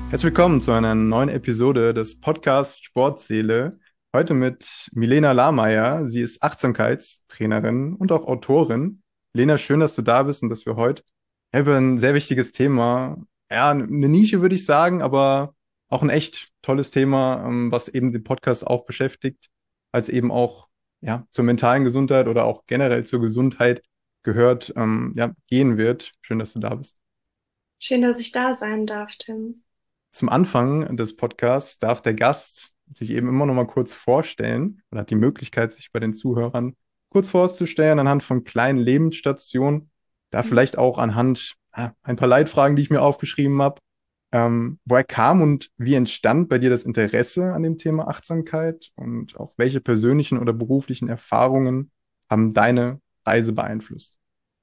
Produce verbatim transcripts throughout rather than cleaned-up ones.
Herzlich willkommen zu einer neuen Episode des Podcasts Sportseele. Heute mit Milena Lahmeier. Sie ist Achtsamkeitstrainerin und auch Autorin. Milena, schön, dass du da bist und dass wir heute über ein sehr wichtiges Thema, ja, eine Nische würde ich sagen, aber auch ein echt tolles Thema, ähm, was eben den Podcast auch beschäftigt, als eben auch ja, zur mentalen Gesundheit oder auch generell zur Gesundheit gehört, ähm, ja, gehen wird. Schön, dass du da bist. Schön, dass ich da sein darf, Tim. Zum Anfang des Podcasts darf der Gast sich eben immer noch mal kurz vorstellen oder hat die Möglichkeit, sich bei den Zuhörern kurz vorzustellen anhand von kleinen Lebensstationen, da vielleicht auch anhand ah, ein paar Leitfragen, die ich mir aufgeschrieben habe. Ähm, woher kam und wie entstand bei dir das Interesse an dem Thema Achtsamkeit und auch welche persönlichen oder beruflichen Erfahrungen haben deine Reise beeinflusst?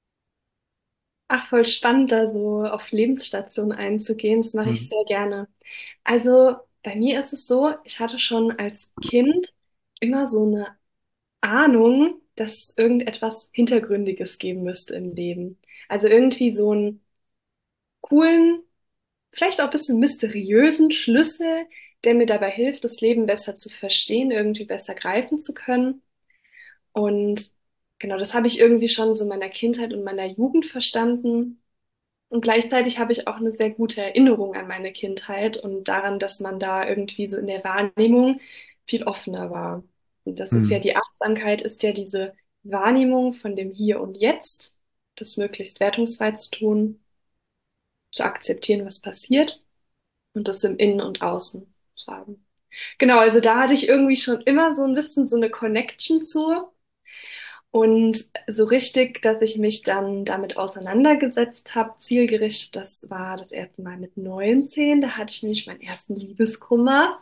Ach, voll spannend, da so auf Lebensstationen einzugehen. Das mache ich Mhm. sehr gerne. Also bei mir ist es so, ich hatte schon als Kind immer so eine Ahnung, dass es irgendetwas Hintergründiges geben müsste im Leben. Also irgendwie so einen coolen, vielleicht auch ein bisschen mysteriösen Schlüssel, der mir dabei hilft, das Leben besser zu verstehen, irgendwie besser greifen zu können. Und genau, das habe ich irgendwie schon so in meiner Kindheit und meiner Jugend verstanden. Und gleichzeitig habe ich auch eine sehr gute Erinnerung an meine Kindheit und daran, dass man da irgendwie so in der Wahrnehmung viel offener war. Und das ist ja Mhm. die Achtsamkeit, ist ja diese Wahrnehmung von dem Hier und Jetzt, das möglichst wertungsfrei zu tun, zu akzeptieren, was passiert und das im Innen und Außen zu haben. Genau, also da hatte ich irgendwie schon immer so ein bisschen so eine Connection zu. Und so richtig, dass ich mich dann damit auseinandergesetzt habe, zielgerichtet, das war das erste Mal mit neunzehn. Da hatte ich nämlich meinen ersten Liebeskummer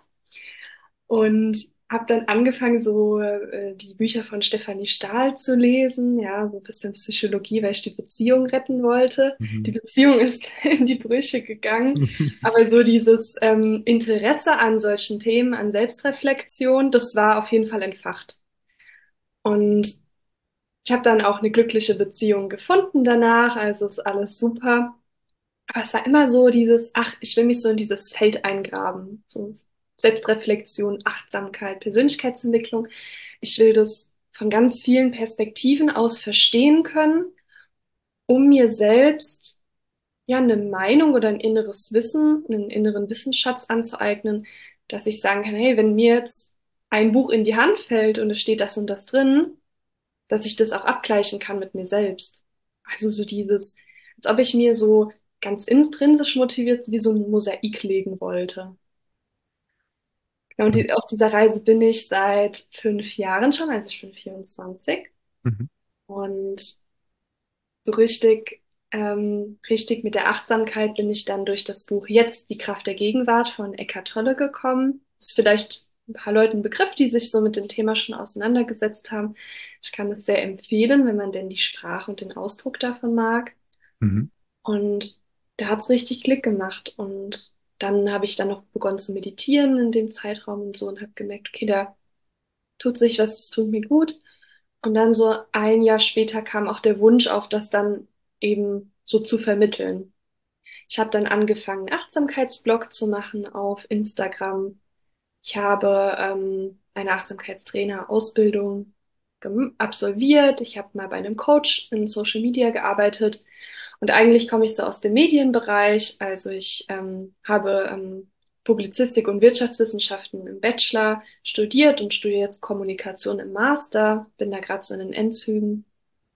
und habe dann angefangen, so äh, die Bücher von Stefanie Stahl zu lesen, ja, so ein bisschen Psychologie, weil ich die Beziehung retten wollte. Die Mhm. Beziehung ist in die Brüche gegangen, aber so dieses ähm, Interesse an solchen Themen, an Selbstreflexion, das war auf jeden Fall entfacht. Und ich habe dann auch eine glückliche Beziehung gefunden danach, also ist alles super. Aber es war immer so dieses, ach, ich will mich so in dieses Feld eingraben. So Selbstreflexion, Achtsamkeit, Persönlichkeitsentwicklung. Ich will das von ganz vielen Perspektiven aus verstehen können, um mir selbst ja eine Meinung oder ein inneres Wissen, einen inneren Wissensschatz anzueignen, dass ich sagen kann, hey, wenn mir jetzt ein Buch in die Hand fällt und es steht das und das drin, dass ich das auch abgleichen kann mit mir selbst. Also so dieses, als ob ich mir so ganz intrinsisch motiviert wie so ein Mosaik legen wollte. Ja, und die, auf dieser Reise bin ich seit fünf Jahren schon, also ich bin vierundzwanzig. Mhm. Und so richtig, ähm, richtig mit der Achtsamkeit bin ich dann durch das Buch Jetzt die Kraft der Gegenwart von Eckhart Tolle gekommen. Ist vielleicht ein paar Leuten ein Begriff, die sich so mit dem Thema schon auseinandergesetzt haben. Ich kann es sehr empfehlen, wenn man denn die Sprache und den Ausdruck davon mag. Mhm. Und da hat's richtig Klick gemacht. Und dann habe ich dann noch begonnen zu meditieren in dem Zeitraum und so und habe gemerkt, okay, da tut sich was, das tut mir gut. Und dann so ein Jahr später kam auch der Wunsch auf, das dann eben so zu vermitteln. Ich habe dann angefangen, einen Achtsamkeitsblog zu machen auf Instagram. Ich habe ähm, eine Achtsamkeitstrainer-Ausbildung gem- absolviert. Ich habe mal bei einem Coach in Social Media gearbeitet. Und eigentlich komme ich so aus dem Medienbereich. Also ich ähm, habe ähm, Publizistik und Wirtschaftswissenschaften im Bachelor studiert und studiere jetzt Kommunikation im Master. Bin da gerade so in den Endzügen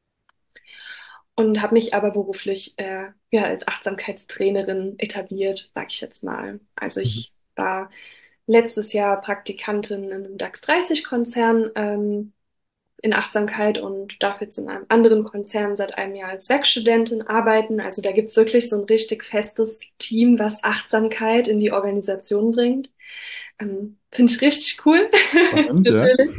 und habe mich aber beruflich äh, ja als Achtsamkeitstrainerin etabliert, sag ich jetzt mal. Also Mhm. ich war letztes Jahr Praktikantin in einem DAX dreißig Konzern ähm, in Achtsamkeit und darf jetzt in einem anderen Konzern seit einem Jahr als Werkstudentin arbeiten. Also da gibt's wirklich so ein richtig festes Team, was Achtsamkeit in die Organisation bringt. Ähm, finde ich richtig cool, Spannend, ja. natürlich.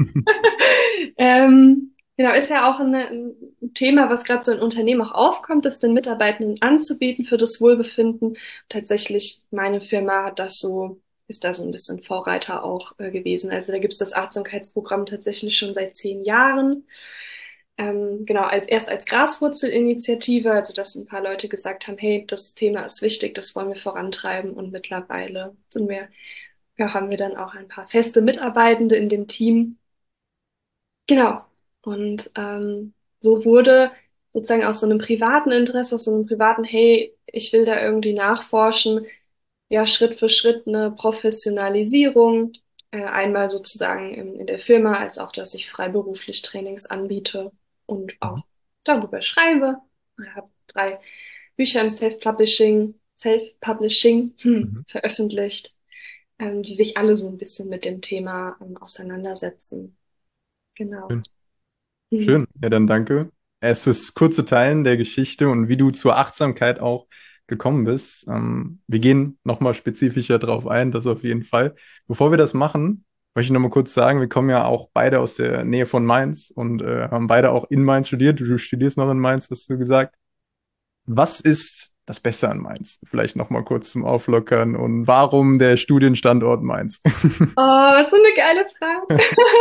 Ähm, genau, ist ja auch eine, ein Thema, was gerade so in Unternehmen auch aufkommt, das den Mitarbeitenden anzubieten für das Wohlbefinden. Tatsächlich, meine Firma hat das so, ist da so ein bisschen Vorreiter auch äh, gewesen. Also da gibt es das Achtsamkeitsprogramm tatsächlich schon seit zehn Jahren. Ähm, genau, als, erst als Graswurzelinitiative, also dass ein paar Leute gesagt haben, hey, das Thema ist wichtig, das wollen wir vorantreiben und mittlerweile sind wir, ja, haben wir dann auch ein paar feste Mitarbeitende in dem Team. Genau. Und ähm, so wurde sozusagen aus so einem privaten Interesse, aus so einem privaten, hey, ich will da irgendwie nachforschen, ja, Schritt für Schritt eine Professionalisierung, äh, einmal sozusagen in, in der Firma, als auch, dass ich freiberuflich Trainings anbiete und Mhm. auch darüber schreibe. Ich habe drei Bücher im Self-Publishing, Self-Publishing hm, Mhm. veröffentlicht, ähm, die sich alle so ein bisschen mit dem Thema ähm, auseinandersetzen. Genau. Schön. Mhm. Schön. Ja, dann danke. Erst fürs kurze Teilen der Geschichte und wie du zur Achtsamkeit auch gekommen bist. Ähm, wir gehen nochmal spezifischer drauf ein, das auf jeden Fall. Bevor wir das machen, möchte ich nochmal kurz sagen, wir kommen ja auch beide aus der Nähe von Mainz und äh, haben beide auch in Mainz studiert. Du studierst noch in Mainz, hast du gesagt. Was ist das Beste an Mainz? Vielleicht nochmal kurz zum Auflockern und warum der Studienstandort Mainz? Oh, was so eine geile Frage.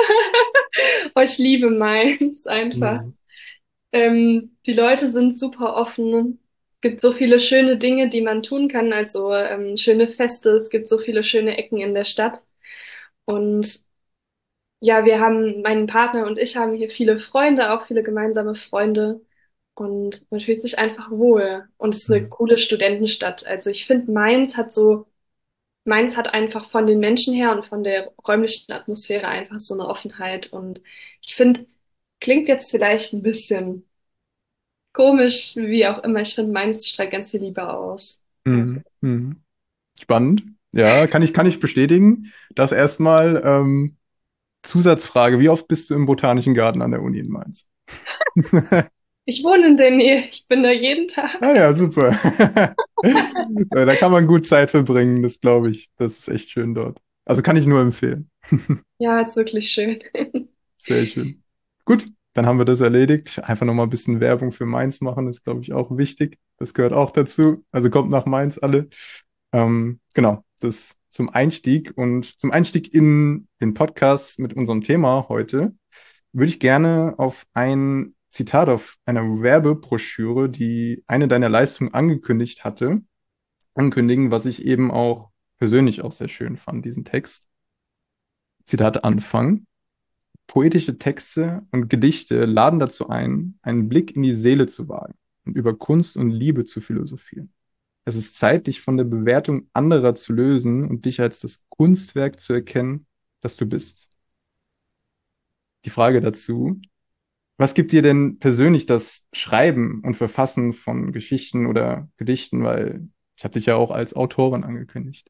Oh, ich liebe Mainz einfach. Mhm. Ähm, die Leute sind super offen. Es gibt so viele schöne Dinge, die man tun kann, also ähm, schöne Feste. Es gibt so viele schöne Ecken in der Stadt. Und ja, wir haben, mein Partner und ich haben hier viele Freunde, auch viele gemeinsame Freunde. Und man fühlt sich einfach wohl. Und es ist eine Mhm. coole Studentenstadt. Also ich finde, Mainz hat so, Mainz hat einfach von den Menschen her und von der räumlichen Atmosphäre einfach so eine Offenheit. Und ich finde, klingt jetzt vielleicht ein bisschen komisch, wie auch immer. Ich finde, Mainz strahlt ganz viel Liebe aus. Also, Mhm. Mhm. Spannend. Ja, kann ich, kann ich bestätigen. Das erstmal ähm, Zusatzfrage. Wie oft bist du im Botanischen Garten an der Uni in Mainz? ich wohne in der Nähe. Ich bin da jeden Ah Tag. ja, super. Ja, da kann man gut Zeit verbringen, das glaube ich. Das ist echt schön dort. Also kann ich nur empfehlen. Ja, ist wirklich schön. Sehr schön. Gut, dann haben wir das erledigt. Einfach nochmal ein bisschen Werbung für Mainz machen, ist, glaube ich, auch wichtig. Das gehört auch dazu. Also kommt nach Mainz alle. Ähm, genau, das zum Einstieg. Und zum Einstieg in den Podcast mit unserem Thema heute würde ich gerne auf ein Zitat auf einer Werbebroschüre, die eine deiner Leistungen angekündigt hatte, ankündigen, was ich eben auch persönlich auch sehr schön fand, diesen Text. Zitat Anfang. Poetische Texte und Gedichte laden dazu ein, einen Blick in die Seele zu wagen und über Kunst und Liebe zu philosophieren. Es ist Zeit, dich von der Bewertung anderer zu lösen und dich als das Kunstwerk zu erkennen, das du bist. Die Frage dazu, was gibt dir denn persönlich das Schreiben und Verfassen von Geschichten oder Gedichten, weil ich habe dich ja auch als Autorin angekündigt.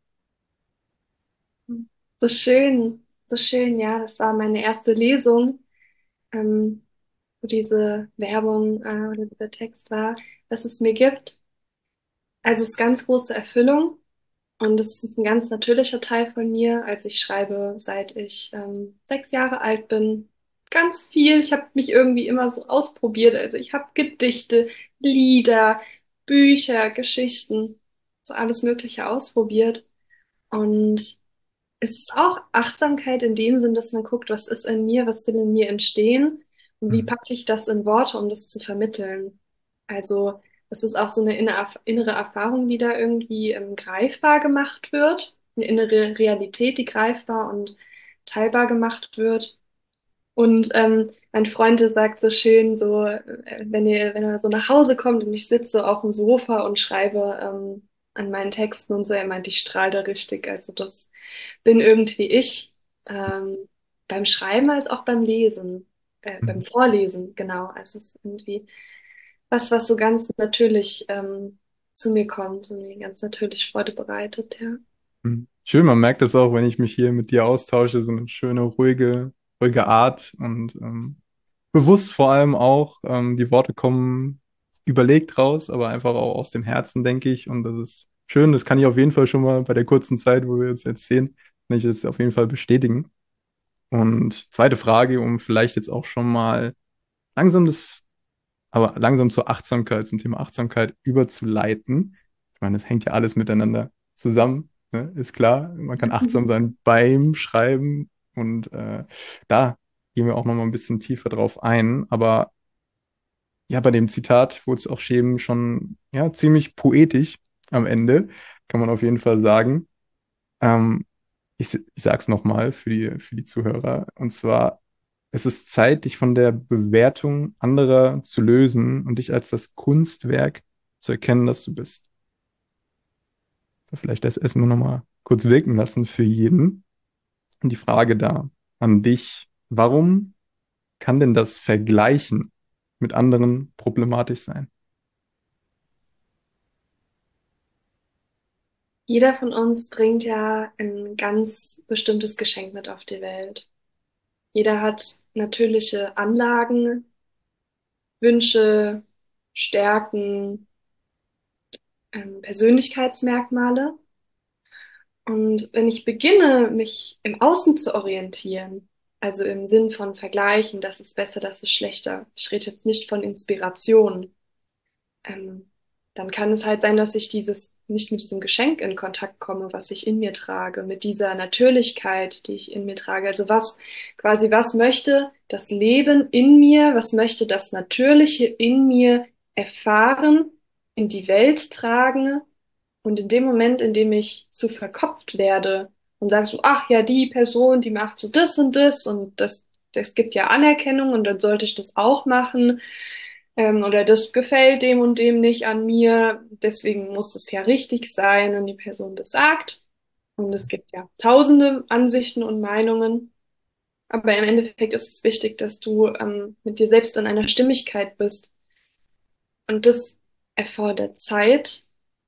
So schön, so schön, ja. Das war meine erste Lesung, ähm, wo diese Werbung äh, oder dieser Text war, dass es mir gibt. Also es ist ganz große Erfüllung und es ist ein ganz natürlicher Teil von mir. Also ich schreibe, seit ich ähm, sechs Jahre alt bin, ganz viel. Ich habe mich irgendwie immer so ausprobiert. Also ich habe Gedichte, Lieder, Bücher, Geschichten, so alles Mögliche ausprobiert. Und es ist auch Achtsamkeit in dem Sinn, dass man guckt, was ist in mir, was will in mir entstehen und wie Mhm. packe ich das in Worte, um das zu vermitteln. Also das ist auch so eine inner- innere Erfahrung, die da irgendwie ähm, greifbar gemacht wird, eine innere Realität, die greifbar und teilbar gemacht wird. Und ähm, mein Freund, der sagt so schön, so, äh, wenn ihr, wenn er so nach Hause kommt und ich sitze so auf dem Sofa und schreibe ähm, an meinen Texten und so, er meint, ich strahle da richtig. Also das bin irgendwie ich, ähm, beim Schreiben als auch beim Lesen, äh, beim Mhm. Vorlesen, genau. Also es ist irgendwie was, was so ganz natürlich ähm, zu mir kommt und mir ganz natürlich Freude bereitet, ja. Mhm. Schön, man merkt das auch, wenn ich mich hier mit dir austausche, so eine schöne, ruhige, ruhige Art und ähm, bewusst vor allem auch. Ähm, die Worte kommen überlegt raus, aber einfach auch aus dem Herzen, denke ich. Und das ist schön. Das kann ich auf jeden Fall schon mal bei der kurzen Zeit, wo wir uns jetzt sehen, kann ich das auf jeden Fall bestätigen. Und zweite Frage, um vielleicht jetzt auch schon mal langsam das, aber langsam zur Achtsamkeit, zum Thema Achtsamkeit überzuleiten. Ich meine, das hängt ja alles miteinander zusammen, ne? Ist klar. Man kann achtsam sein beim Schreiben und äh, da gehen wir auch noch mal ein bisschen tiefer drauf ein. Aber ja, bei dem Zitat wurde es auch eben schon ja, ziemlich poetisch am Ende, kann man auf jeden Fall sagen. Ähm, ich, ich sage es nochmal für die, für die Zuhörer. Und zwar, es ist Zeit, dich von der Bewertung anderer zu lösen und dich als das Kunstwerk zu erkennen, das du bist. So, vielleicht das erstmal nochmal kurz wirken lassen für jeden. Und die Frage da an dich, warum kann denn das Vergleichen mit anderen problematisch sein? Jeder von uns bringt ja ein ganz bestimmtes Geschenk mit auf die Welt. Jeder hat natürliche Anlagen, Wünsche, Stärken, ähm, Persönlichkeitsmerkmale. Und wenn ich beginne, mich im Außen zu orientieren, also im Sinn von Vergleichen, das ist besser, das ist schlechter. Ich rede jetzt nicht von Inspiration. ähm, Dann kann es halt sein, dass ich dieses nicht mit diesem Geschenk in Kontakt komme, was ich in mir trage, mit dieser Natürlichkeit, die ich in mir trage. Also was quasi, was möchte das Leben in mir, was möchte das Natürliche in mir erfahren, in die Welt tragen, und in dem Moment, in dem ich zu verkopft werde und sage so, ach ja, die Person, die macht so das und das und das, das gibt ja Anerkennung und dann sollte ich das auch machen, ähm, oder das gefällt dem und dem nicht an mir, deswegen muss es ja richtig sein, wenn die Person das sagt. Und es gibt ja tausende Ansichten und Meinungen. Aber im Endeffekt ist es wichtig, dass du ähm, mit dir selbst in einer Stimmigkeit bist. Und das erfordert Zeit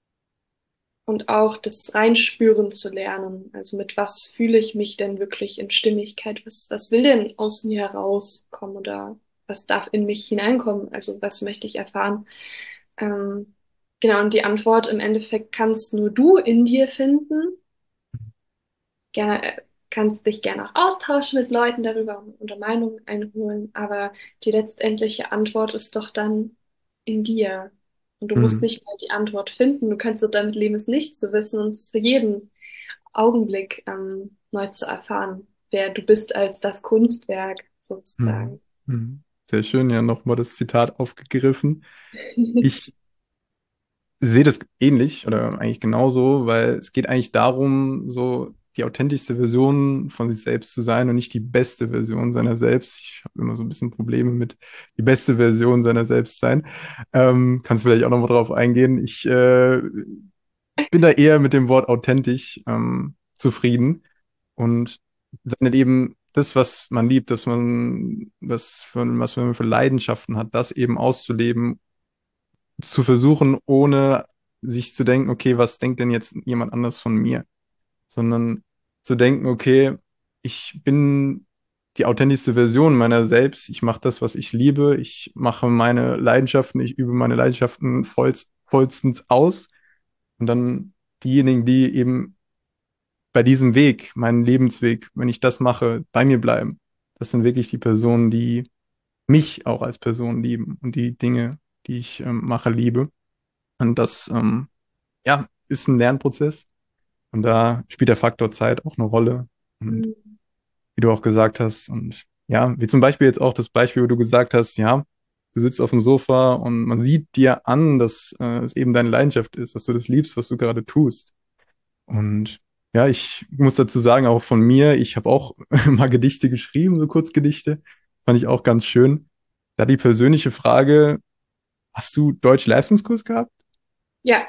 und auch das Reinspüren zu lernen. Also mit was fühle ich mich denn wirklich in Stimmigkeit? Was, was will denn aus mir herauskommen oder was darf in mich hineinkommen? Also was möchte ich erfahren? Ähm, genau, und die Antwort im Endeffekt kannst nur du in dir finden. Gerne, äh, kannst dich gerne auch austauschen mit Leuten darüber und unter Meinungen einholen, aber die letztendliche Antwort ist doch dann in dir. Und du musst Mhm. nicht mal die Antwort finden, du kannst doch damit leben, es nicht zu wissen und es für jeden Augenblick ähm, neu zu erfahren, wer du bist als das Kunstwerk Mhm. sozusagen. Mhm. Sehr schön, ja, nochmal das Zitat aufgegriffen. Ich sehe das ähnlich oder eigentlich genauso, weil es geht eigentlich darum, so die authentischste Version von sich selbst zu sein und nicht die beste Version seiner selbst. Ich habe immer so ein bisschen Probleme mit die beste Version seiner selbst sein. Ähm, kannst vielleicht auch nochmal drauf eingehen. Ich äh, bin da eher mit dem Wort authentisch ähm, zufrieden und sendet eben das, was man liebt, dass man, das, für, was man für Leidenschaften hat, das eben auszuleben, zu versuchen, ohne sich zu denken, okay, was denkt denn jetzt jemand anders von mir? Sondern zu denken, okay, ich bin die authentischste Version meiner selbst, ich mache das, was ich liebe, ich mache meine Leidenschaften, ich übe meine Leidenschaften vollst, vollstens aus und dann diejenigen, die eben bei diesem Weg, meinen Lebensweg, wenn ich das mache, bei mir bleiben. Das sind wirklich die Personen, die mich auch als Person lieben und die Dinge, die ich ähm, mache, liebe. Und das, ähm, ja, ist ein Lernprozess. Und da spielt der Faktor Zeit auch eine Rolle. Und Mhm. wie du auch gesagt hast, und ja, wie zum Beispiel jetzt auch das Beispiel, wo du gesagt hast, ja, du sitzt auf dem Sofa und man sieht dir an, dass äh, es eben deine Leidenschaft ist, dass du das liebst, was du gerade tust. Und ja, ich muss dazu sagen, auch von mir, ich habe auch mal Gedichte geschrieben, so Kurzgedichte. Fand ich auch ganz schön. Da die persönliche Frage, hast du Deutsch-Leistungskurs gehabt? Ja.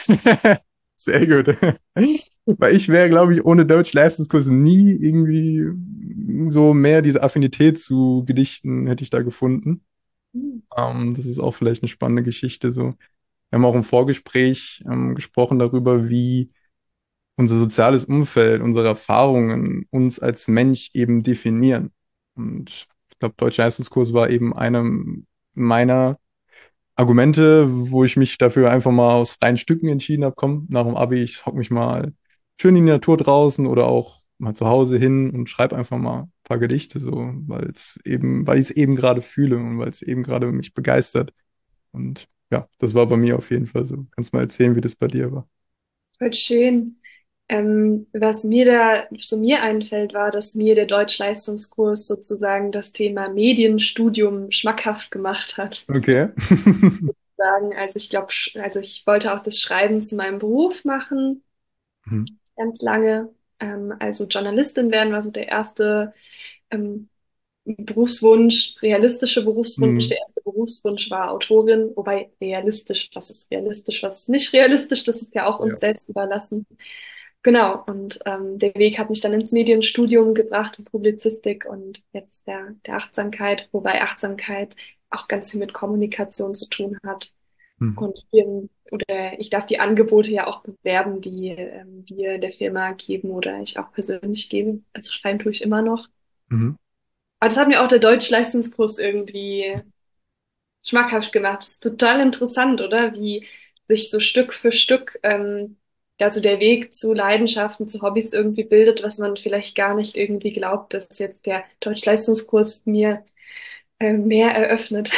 Sehr gut. Weil ich wäre, glaube ich, ohne Deutsch-Leistungskurs nie irgendwie so mehr diese Affinität zu Gedichten hätte ich da gefunden. Mhm. Ähm, das ist auch vielleicht eine spannende Geschichte. So, wir haben auch im Vorgespräch ähm, gesprochen darüber, wie unser soziales Umfeld, unsere Erfahrungen uns als Mensch eben definieren. Und ich glaube, Deutsch-Leistungskurs war eben eine meiner Argumente, wo ich mich dafür einfach mal aus freien Stücken entschieden habe, komm, nach dem Abi, ich hock mich mal schön in die Natur draußen oder auch mal zu Hause hin und schreibe einfach mal ein paar Gedichte so, weil es eben, weil ich es eben gerade fühle und weil es eben gerade mich begeistert. Und ja, das war bei mir auf jeden Fall so. Kannst mal erzählen, wie das bei dir war. Voll schön. Ähm, was mir da zu mir einfällt, war, dass mir der Deutschleistungskurs sozusagen das Thema Medienstudium schmackhaft gemacht hat. Okay. Sagen. Also ich glaube, also ich wollte auch das Schreiben zu meinem Beruf machen, Mhm. ganz lange. Ähm, also Journalistin werden war so der erste ähm, Berufswunsch, realistische Berufswunsch. Mhm. Der erste Berufswunsch war Autorin, wobei realistisch, was ist realistisch, was ist nicht realistisch, das ist ja auch Ja. uns selbst überlassen. Genau, und ähm, der Weg hat mich dann ins Medienstudium gebracht, in Publizistik und jetzt der, der Achtsamkeit, wobei Achtsamkeit auch ganz viel mit Kommunikation zu tun hat. Mhm. Und wir, oder ich darf die Angebote ja auch bewerben, die ähm, wir der Firma geben oder ich auch persönlich gebe. Also schreiben tue ich immer noch. Mhm. Aber das hat mir auch der Deutsch-Leistungskurs irgendwie schmackhaft gemacht. Das ist total interessant, oder? Wie sich so Stück für Stück ähm, ja so der Weg zu Leidenschaften, zu Hobbys irgendwie bildet, was man vielleicht gar nicht irgendwie glaubt, dass jetzt der Deutsch-Leistungskurs mir äh, mehr eröffnet.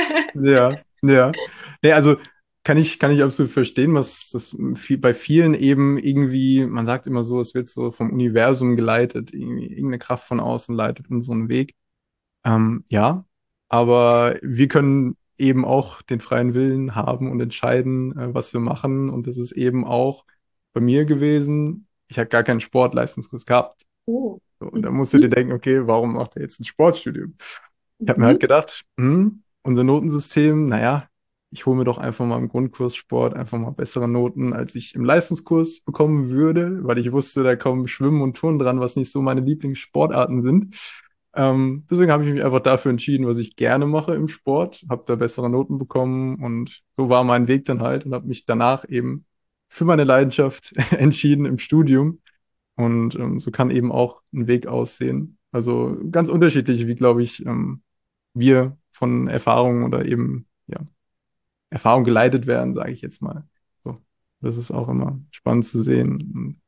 Ja, ja. Nee, also kann ich, kann ich absolut verstehen, was das viel, bei vielen eben irgendwie, man sagt immer so, es wird so vom Universum geleitet, irgendwie, irgendeine Kraft von außen leitet unseren Weg. Ähm, ja, aber wir können eben auch den freien Willen haben und entscheiden, äh, was wir machen. Und das ist eben auch bei mir gewesen. Ich habe gar keinen Sportleistungskurs gehabt. Oh. So, und da musst du dir Mhm. denken, okay, warum macht er jetzt ein Sportstudium? Ich habe mir halt Mhm. gedacht, hm, unser Notensystem, naja, ich hole mir doch einfach mal im Grundkurs Sport einfach mal bessere Noten, als ich im Leistungskurs bekommen würde, weil ich wusste, da kommen Schwimmen und Turnen dran, was nicht so meine Lieblingssportarten sind. Ähm, deswegen habe ich mich einfach dafür entschieden, was ich gerne mache im Sport, habe da bessere Noten bekommen und so war mein Weg dann halt und habe mich danach eben für meine Leidenschaft entschieden im Studium. Und ähm, so kann eben auch ein Weg aussehen. Also ganz unterschiedlich, wie, glaube ich, ähm, wir von Erfahrungen oder eben, ja, Erfahrung geleitet werden, sage ich jetzt mal. So. Das ist auch immer spannend zu sehen. Und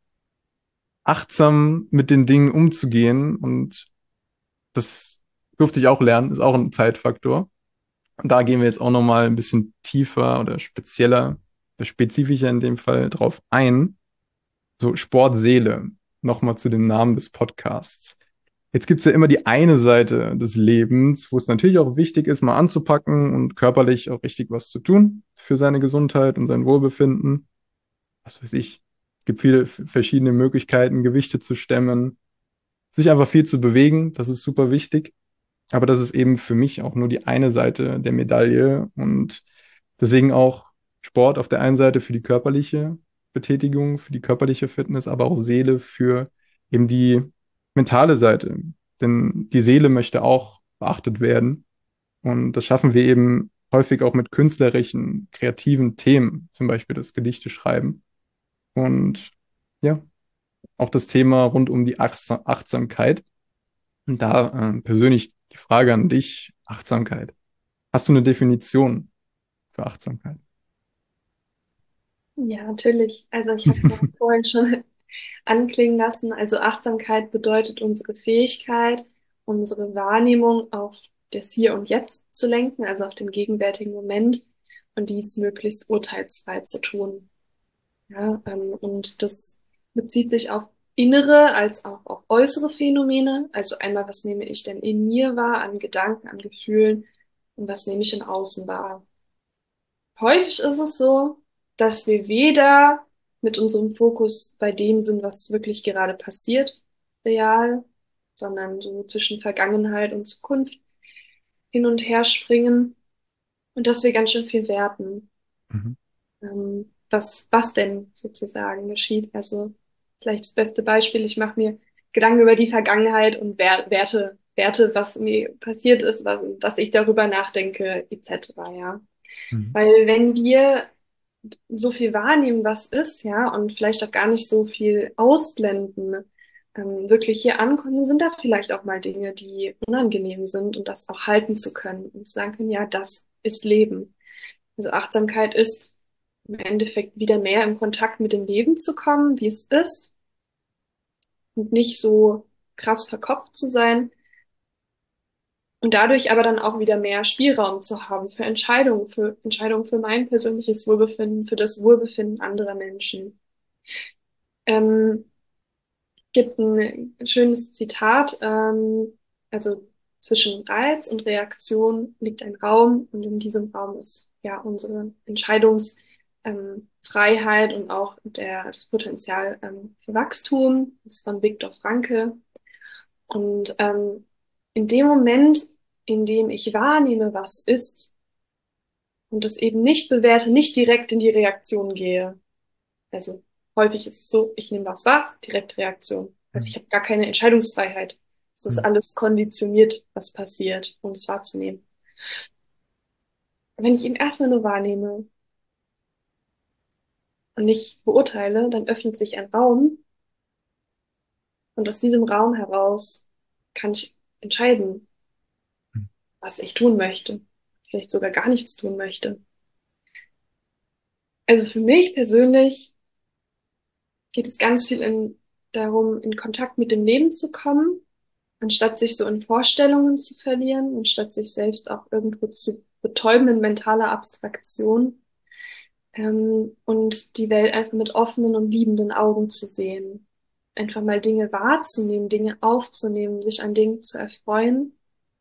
achtsam mit den Dingen umzugehen und das durfte ich auch lernen, ist auch ein Zeitfaktor. Und da gehen wir jetzt auch nochmal ein bisschen tiefer oder spezieller, spezifischer in dem Fall drauf ein. So Sportseele, nochmal zu dem Namen des Podcasts. Jetzt gibt's ja immer die eine Seite des Lebens, wo es natürlich auch wichtig ist, mal anzupacken und körperlich auch richtig was zu tun für seine Gesundheit und sein Wohlbefinden. Was weiß ich. Es gibt viele f- verschiedene Möglichkeiten, Gewichte zu stemmen, sich einfach viel zu bewegen. Das ist super wichtig. Aber das ist eben für mich auch nur die eine Seite der Medaille und deswegen auch Sport auf der einen Seite für die körperliche Betätigung, für die körperliche Fitness, aber auch Seele für eben die mentale Seite. Denn die Seele möchte auch beachtet werden und das schaffen wir eben häufig auch mit künstlerischen, kreativen Themen, zum Beispiel das Gedichte schreiben. Und ja, auch das Thema rund um die Achtsam Achtsamkeit. Und da äh, persönlich die Frage an dich, Achtsamkeit. Hast du eine Definition für Achtsamkeit? Ja, natürlich. Also ich habe es ja vorhin schon anklingen lassen. Also Achtsamkeit bedeutet unsere Fähigkeit, unsere Wahrnehmung auf das Hier und Jetzt zu lenken, also auf den gegenwärtigen Moment und dies möglichst urteilsfrei zu tun. Ja, ähm, und das bezieht sich auf innere als auch auf äußere Phänomene. Also einmal, was nehme ich denn in mir wahr, an Gedanken, an Gefühlen und was nehme ich im Außen wahr. Häufig ist es so, dass wir weder mit unserem Fokus bei dem sind, was wirklich gerade passiert, real, sondern so zwischen Vergangenheit und Zukunft hin und her springen und dass wir ganz schön viel werten, Mhm. ähm, was, was denn sozusagen geschieht. Also vielleicht das beste Beispiel, ich mache mir Gedanken über die Vergangenheit und wer werte, werte, was mir passiert ist, was, dass ich darüber nachdenke, et cetera, ja. Mhm. Weil wenn wir so viel wahrnehmen, was ist, ja, und vielleicht auch gar nicht so viel ausblenden, ähm, wirklich hier ankommen, sind da vielleicht auch mal Dinge, die unangenehm sind und das auch halten zu können und zu sagen können, ja, das ist Leben. Also Achtsamkeit ist im Endeffekt wieder mehr im Kontakt mit dem Leben zu kommen, wie es ist und nicht so krass verkopft zu sein und dadurch aber dann auch wieder mehr Spielraum zu haben für Entscheidungen, für Entscheidungen für mein persönliches Wohlbefinden, für das Wohlbefinden anderer Menschen. Ähm, gibt ein schönes Zitat, ähm, also zwischen Reiz und Reaktion liegt ein Raum und in diesem Raum ist ja unsere Entscheidungsfreiheit ähm, Freiheit und auch der, das Potenzial ähm, für Wachstum. Das ist von Viktor Frankl. Und ähm, in dem Moment, in dem ich wahrnehme, was ist und es eben nicht bewerte, nicht direkt in die Reaktion gehe. Also häufig ist es so, ich nehme was wahr, direkt Reaktion. Also ich Mhm. habe gar keine Entscheidungsfreiheit. Es ist Mhm. alles konditioniert, was passiert, um es wahrzunehmen. Wenn ich ihn erstmal nur wahrnehme und nicht beurteile, dann öffnet sich ein Raum und aus diesem Raum heraus kann ich entscheiden, was ich tun möchte. Vielleicht sogar gar nichts tun möchte. Also für mich persönlich geht es ganz viel in, darum, in Kontakt mit dem Leben zu kommen, anstatt sich so in Vorstellungen zu verlieren, anstatt sich selbst auch irgendwo zu betäuben in mentaler Abstraktion, ähm, und die Welt einfach mit offenen und liebenden Augen zu sehen. Einfach mal Dinge wahrzunehmen, Dinge aufzunehmen, sich an Dingen zu erfreuen,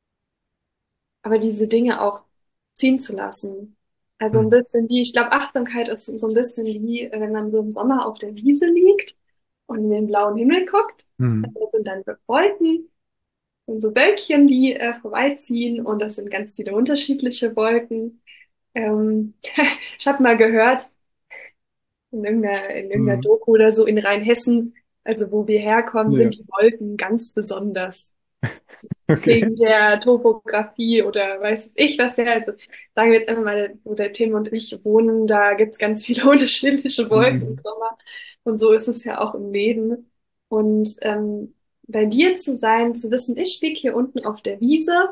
aber diese Dinge auch ziehen zu lassen. Also ein Mhm. bisschen wie, ich glaube, Achtsamkeit ist so ein bisschen wie, äh, wenn man so im Sommer auf der Wiese liegt und in den blauen Himmel guckt. Da Mhm. sind dann Wolken und so Wölkchen, die äh, vorbeiziehen und das sind ganz viele unterschiedliche Wolken. Ähm, ich habe mal gehört, in irgendeiner, in irgendeiner Mhm. Doku oder so in Rheinhessen, also wo wir herkommen, Ja, sind die Wolken ganz besonders. okay. Wegen der Topografie oder weiß ich was ja. Also sagen wir jetzt einfach mal, wo der Tim und ich wohnen, da gibt's ganz viele unterschiedliche Wolken im Mhm. Sommer. Und so ist es ja auch im Leben. Und ähm, bei dir zu sein, zu wissen, ich lieg hier unten auf der Wiese,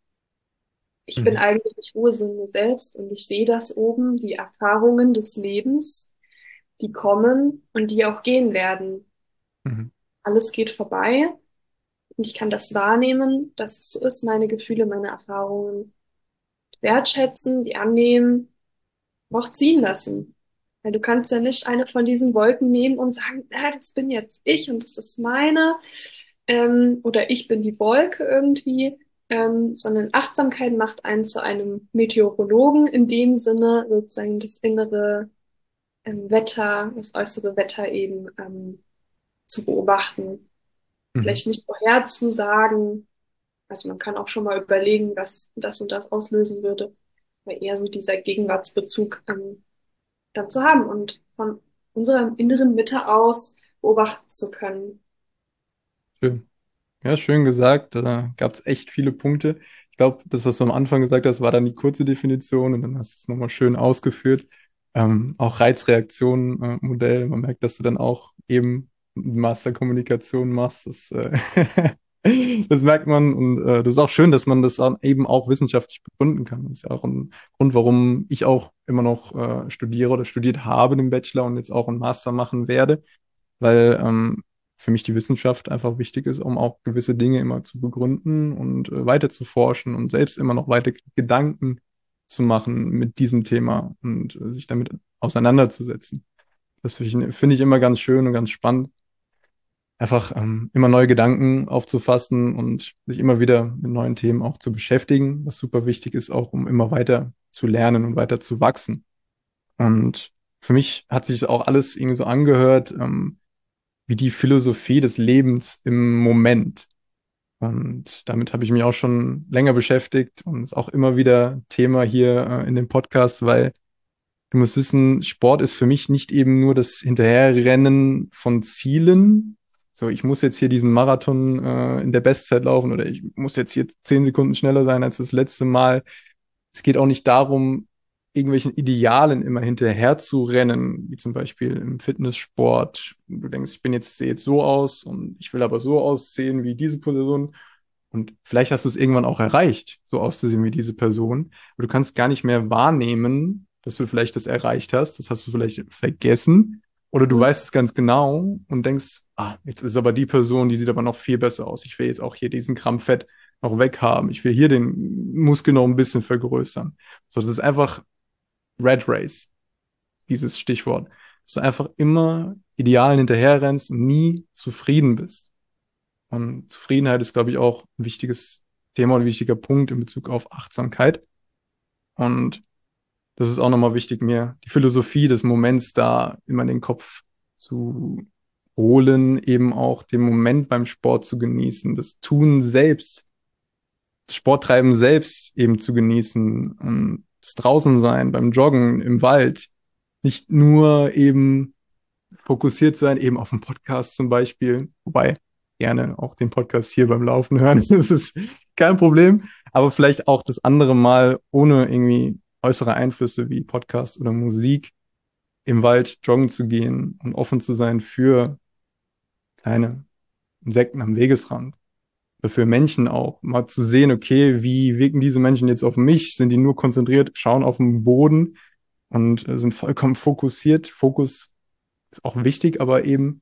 ich bin Mhm. eigentlich, ich ruhe so in mir selbst und ich sehe das oben, die Erfahrungen des Lebens, die kommen und die auch gehen werden. Mhm. Alles geht vorbei und ich kann das wahrnehmen, dass es so ist, meine Gefühle, meine Erfahrungen wertschätzen, die annehmen, aber auch ziehen lassen. Weil du kannst ja nicht eine von diesen Wolken nehmen und sagen, ah, das bin jetzt ich und das ist meine, ähm, oder ich bin die Wolke irgendwie, ähm, sondern Achtsamkeit macht einen zu einem Meteorologen in dem Sinne, sozusagen das innere ähm, Wetter, das äußere Wetter eben ähm, zu beobachten. Mhm. Vielleicht nicht vorherzusagen, also man kann auch schon mal überlegen, was das und das auslösen würde, aber eher so dieser Gegenwartsbezug ähm, dann zu haben und von unserer inneren Mitte aus beobachten zu können. Schön. Ja, schön gesagt. Da gab es echt viele Punkte. Ich glaube, das, was du am Anfang gesagt hast, war dann die kurze Definition und dann hast du es nochmal schön ausgeführt. Ähm, auch Reizreaktion-Modell. Man merkt, dass du dann auch eben Masterkommunikation machst. Das, äh, das merkt man und äh, das ist auch schön, dass man das dann eben auch wissenschaftlich begründen kann. Das ist ja auch ein Grund, warum ich auch immer noch äh, studiere oder studiert habe, den Bachelor und jetzt auch einen Master machen werde, weil ähm, für mich die Wissenschaft einfach wichtig ist, um auch gewisse Dinge immer zu begründen und äh, weiter zu forschen und selbst immer noch weiter Gedanken zu machen mit diesem Thema und äh, sich damit auseinanderzusetzen. Das finde ich, finde ich immer ganz schön und ganz spannend, einfach ähm, immer neue Gedanken aufzufassen und sich immer wieder mit neuen Themen auch zu beschäftigen, was super wichtig ist, auch um immer weiter zu lernen und weiter zu wachsen. Und für mich hat sich das auch alles irgendwie so angehört, ähm, wie die Philosophie des Lebens im Moment. Und damit habe ich mich auch schon länger beschäftigt und ist auch immer wieder Thema hier äh, in dem Podcast, weil du musst wissen, Sport ist für mich nicht eben nur das Hinterherrennen von Zielen. So, ich muss jetzt hier diesen Marathon äh, in der Bestzeit laufen oder ich muss jetzt hier zehn Sekunden schneller sein als das letzte Mal. Es geht auch nicht darum, irgendwelchen Idealen immer hinterher zu rennen, wie zum Beispiel im Fitnesssport. Du denkst, ich bin jetzt, sehe jetzt so aus und ich will aber so aussehen wie diese Person. Und vielleicht hast du es irgendwann auch erreicht, so auszusehen wie diese Person. Aber du kannst gar nicht mehr wahrnehmen, dass du vielleicht das erreicht hast. Das hast du vielleicht vergessen. Oder du weißt es ganz genau und denkst, ah, jetzt ist aber die Person, die sieht aber noch viel besser aus. Ich will jetzt auch hier diesen Gramm Fett noch weghaben. Ich will hier den Muskel noch ein bisschen vergrößern. So, das ist einfach Red Race, dieses Stichwort. Dass du einfach immer Idealen hinterherrennst und nie zufrieden bist. Und Zufriedenheit ist, glaube ich, auch ein wichtiges Thema und ein wichtiger Punkt in Bezug auf Achtsamkeit. Und das ist auch nochmal wichtig, mir die Philosophie des Moments da immer in den Kopf zu holen, eben auch den Moment beim Sport zu genießen, das Tun selbst, das Sporttreiben selbst eben zu genießen, und das Draußensein beim Joggen im Wald, nicht nur eben fokussiert sein, eben auf dem Podcast zum Beispiel, wobei gerne auch den Podcast hier beim Laufen hören, das ist kein Problem, aber vielleicht auch das andere Mal ohne irgendwie äußere Einflüsse wie Podcast oder Musik im Wald joggen zu gehen und offen zu sein für kleine Insekten am Wegesrand. Oder für Menschen auch. Mal zu sehen, okay, wie wirken diese Menschen jetzt auf mich? Sind die nur konzentriert, schauen auf den Boden und äh, sind vollkommen fokussiert? Fokus ist auch wichtig, aber eben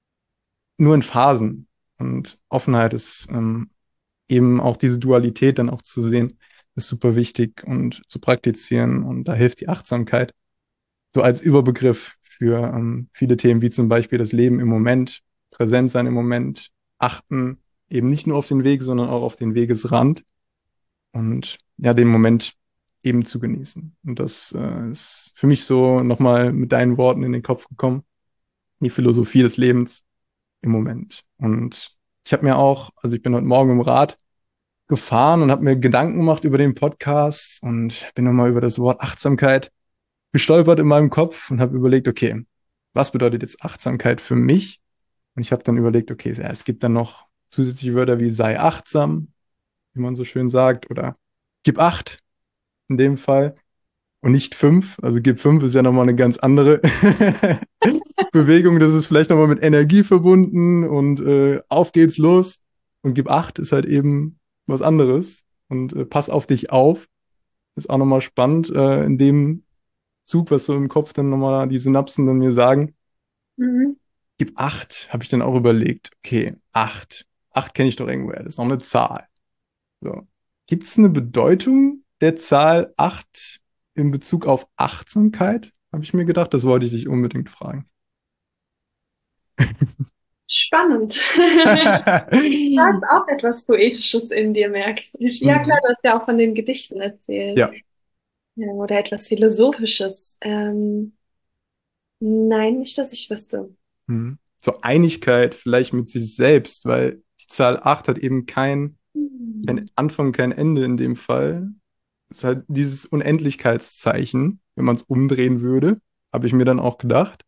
nur in Phasen. Und Offenheit ist ähm, eben auch diese Dualität dann auch zu sehen, ist super wichtig und zu praktizieren. Und da hilft die Achtsamkeit so als Überbegriff für ähm, viele Themen, wie zum Beispiel das Leben im Moment, präsent sein im Moment, achten, eben nicht nur auf den Weg, sondern auch auf den Wegesrand und ja, den Moment eben zu genießen. Und das äh, ist für mich so nochmal mit deinen Worten in den Kopf gekommen, die Philosophie des Lebens im Moment. Und ich habe mir auch, also ich bin heute Morgen im Rad gefahren und habe mir Gedanken gemacht über den Podcast und bin nochmal über das Wort Achtsamkeit gestolpert in meinem Kopf und habe überlegt, okay, was bedeutet jetzt Achtsamkeit für mich? Und ich habe dann überlegt, okay, ja, es gibt dann noch zusätzliche Wörter wie sei achtsam, wie man so schön sagt, oder gib acht in dem Fall und nicht fünf. Also gib fünf ist ja nochmal eine ganz andere Bewegung. Das ist vielleicht nochmal mit Energie verbunden und äh, auf geht's los. Und gib acht ist halt eben was anderes. Und äh, pass auf dich auf. Ist auch nochmal spannend, äh, in dem Zug, was so im Kopf dann nochmal die Synapsen dann mir sagen. Mhm. Gib acht, habe ich dann auch überlegt. Okay, acht. Acht kenne ich doch irgendwoher. Das ist noch eine Zahl. So. Gibt es eine Bedeutung der Zahl acht in Bezug auf Achtsamkeit? Habe ich mir gedacht, das wollte ich dich unbedingt fragen. Spannend. Da ist auch etwas Poetisches in dir, merke ich. Ja, klar, Mhm. du hast ja auch von den Gedichten erzählt. Ja. Ja, oder etwas Philosophisches. Ähm, nein, nicht, dass ich wüsste. Mhm. So Einigkeit vielleicht mit sich selbst, weil die Zahl acht hat eben kein, kein Hm. Anfang, kein Ende in dem Fall. Es ist halt dieses Unendlichkeitszeichen, wenn man es umdrehen würde, habe ich mir dann auch gedacht.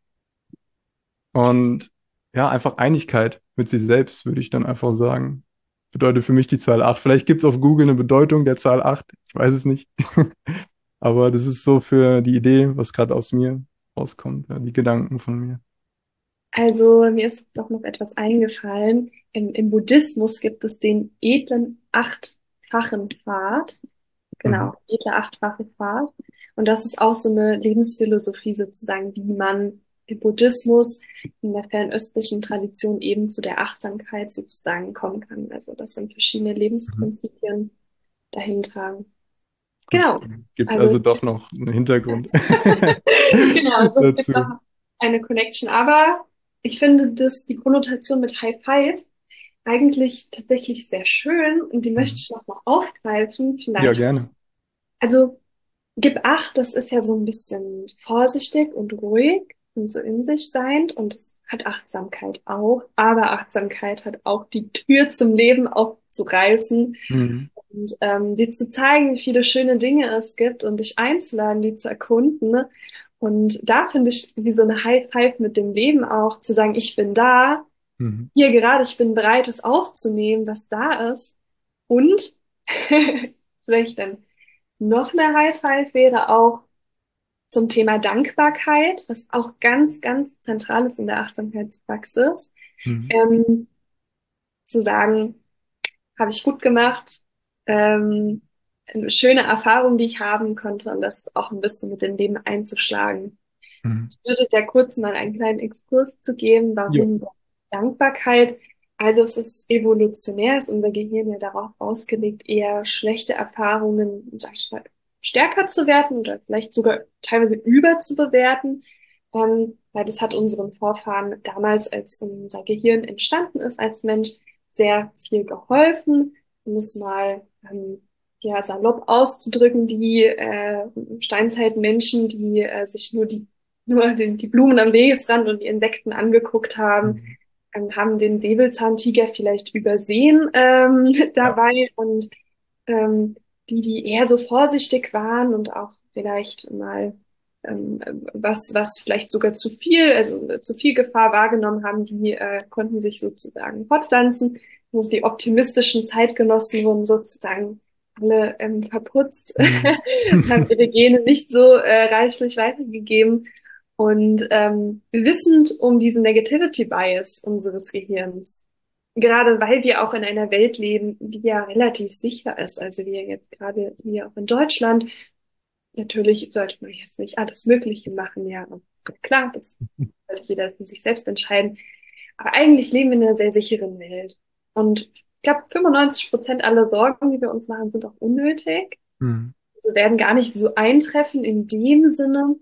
Und ja, einfach Einigkeit mit sich selbst, würde ich dann einfach sagen. Bedeutet für mich die Zahl acht. Vielleicht gibt es auf Google eine Bedeutung der Zahl acht. Ich weiß es nicht. Aber das ist so für die Idee, was gerade aus mir rauskommt, ja, die Gedanken von mir. Also, mir ist doch noch etwas eingefallen. Im, im Buddhismus gibt es den edlen achtfachen Pfad. Mhm. Genau, edle achtfache Pfad. Und das ist auch so eine Lebensphilosophie sozusagen, wie man im Buddhismus in der fernöstlichen Tradition eben zu der Achtsamkeit sozusagen kommen kann. Also das sind verschiedene Mhm. Lebensprinzipien dahinter. Gut, Genau. gibt es Also also doch noch einen Hintergrund genau, also es gibt dazu. noch eine Connection. Aber ich finde, dass die Konnotation mit High Five eigentlich tatsächlich sehr schön und die möchte Mhm. ich noch mal aufgreifen. Ja, Vielleicht, gerne. also Gib acht, das ist ja so ein bisschen vorsichtig und ruhig und so in sich seiend und es hat Achtsamkeit auch, aber Achtsamkeit hat auch die Tür zum Leben aufzureißen Mhm. und ähm, dir zu zeigen, wie viele schöne Dinge es gibt und dich einzuladen, die zu erkunden. Ne? Und da finde ich wie so eine High Five mit dem Leben auch, zu sagen, ich bin da, Mhm. hier gerade, ich bin bereit, es aufzunehmen, was da ist. Und vielleicht dann noch eine High Five wäre auch zum Thema Dankbarkeit, was auch ganz, ganz zentral ist in der Achtsamkeitspraxis. Mhm. Ähm, zu sagen, habe ich gut gemacht, ähm, eine schöne Erfahrung, die ich haben konnte und das auch ein bisschen mit dem Leben einzuschlagen. Mhm. Ich würde dir kurz mal einen kleinen Exkurs zu geben, Ja. warum Dankbarkeit. Also es ist evolutionär, ist unser Gehirn ja darauf ausgelegt, eher schlechte Erfahrungen, sag ich mal, stärker zu werten oder vielleicht sogar teilweise überzubewerten. ähm, weil das hat unseren Vorfahren damals, als unser Gehirn entstanden ist als Mensch, sehr viel geholfen. Um es mal ähm, ja, salopp auszudrücken, die äh, Steinzeitmenschen, die äh, sich nur die, nur den, die Blumen am Wegesrand und die Insekten angeguckt haben, Mhm. ähm, haben den Säbelzahntiger vielleicht übersehen ähm, Ja. dabei und ähm, die, die eher so vorsichtig waren und auch vielleicht mal ähm, was, was vielleicht sogar zu viel, also äh, zu viel Gefahr wahrgenommen haben, die äh, konnten sich sozusagen fortpflanzen. Also die optimistischen Zeitgenossen wurden sozusagen alle ähm, verputzt, Mhm. haben ihre Gene nicht so äh, reichlich weitergegeben. Und ähm, wissend um diesen Negativity Bias unseres Gehirns, gerade weil wir auch in einer Welt leben, die ja relativ sicher ist, also wir jetzt gerade hier auch in Deutschland, natürlich sollte man jetzt nicht alles Mögliche machen, ja, ist ja klar, das sollte jeder für sich selbst entscheiden. Aber eigentlich leben wir in einer sehr sicheren Welt. Und ich glaube, fünfundneunzig Prozent aller Sorgen, die wir uns machen, sind auch unnötig. Mhm. Also werden gar nicht so eintreffen in dem Sinne.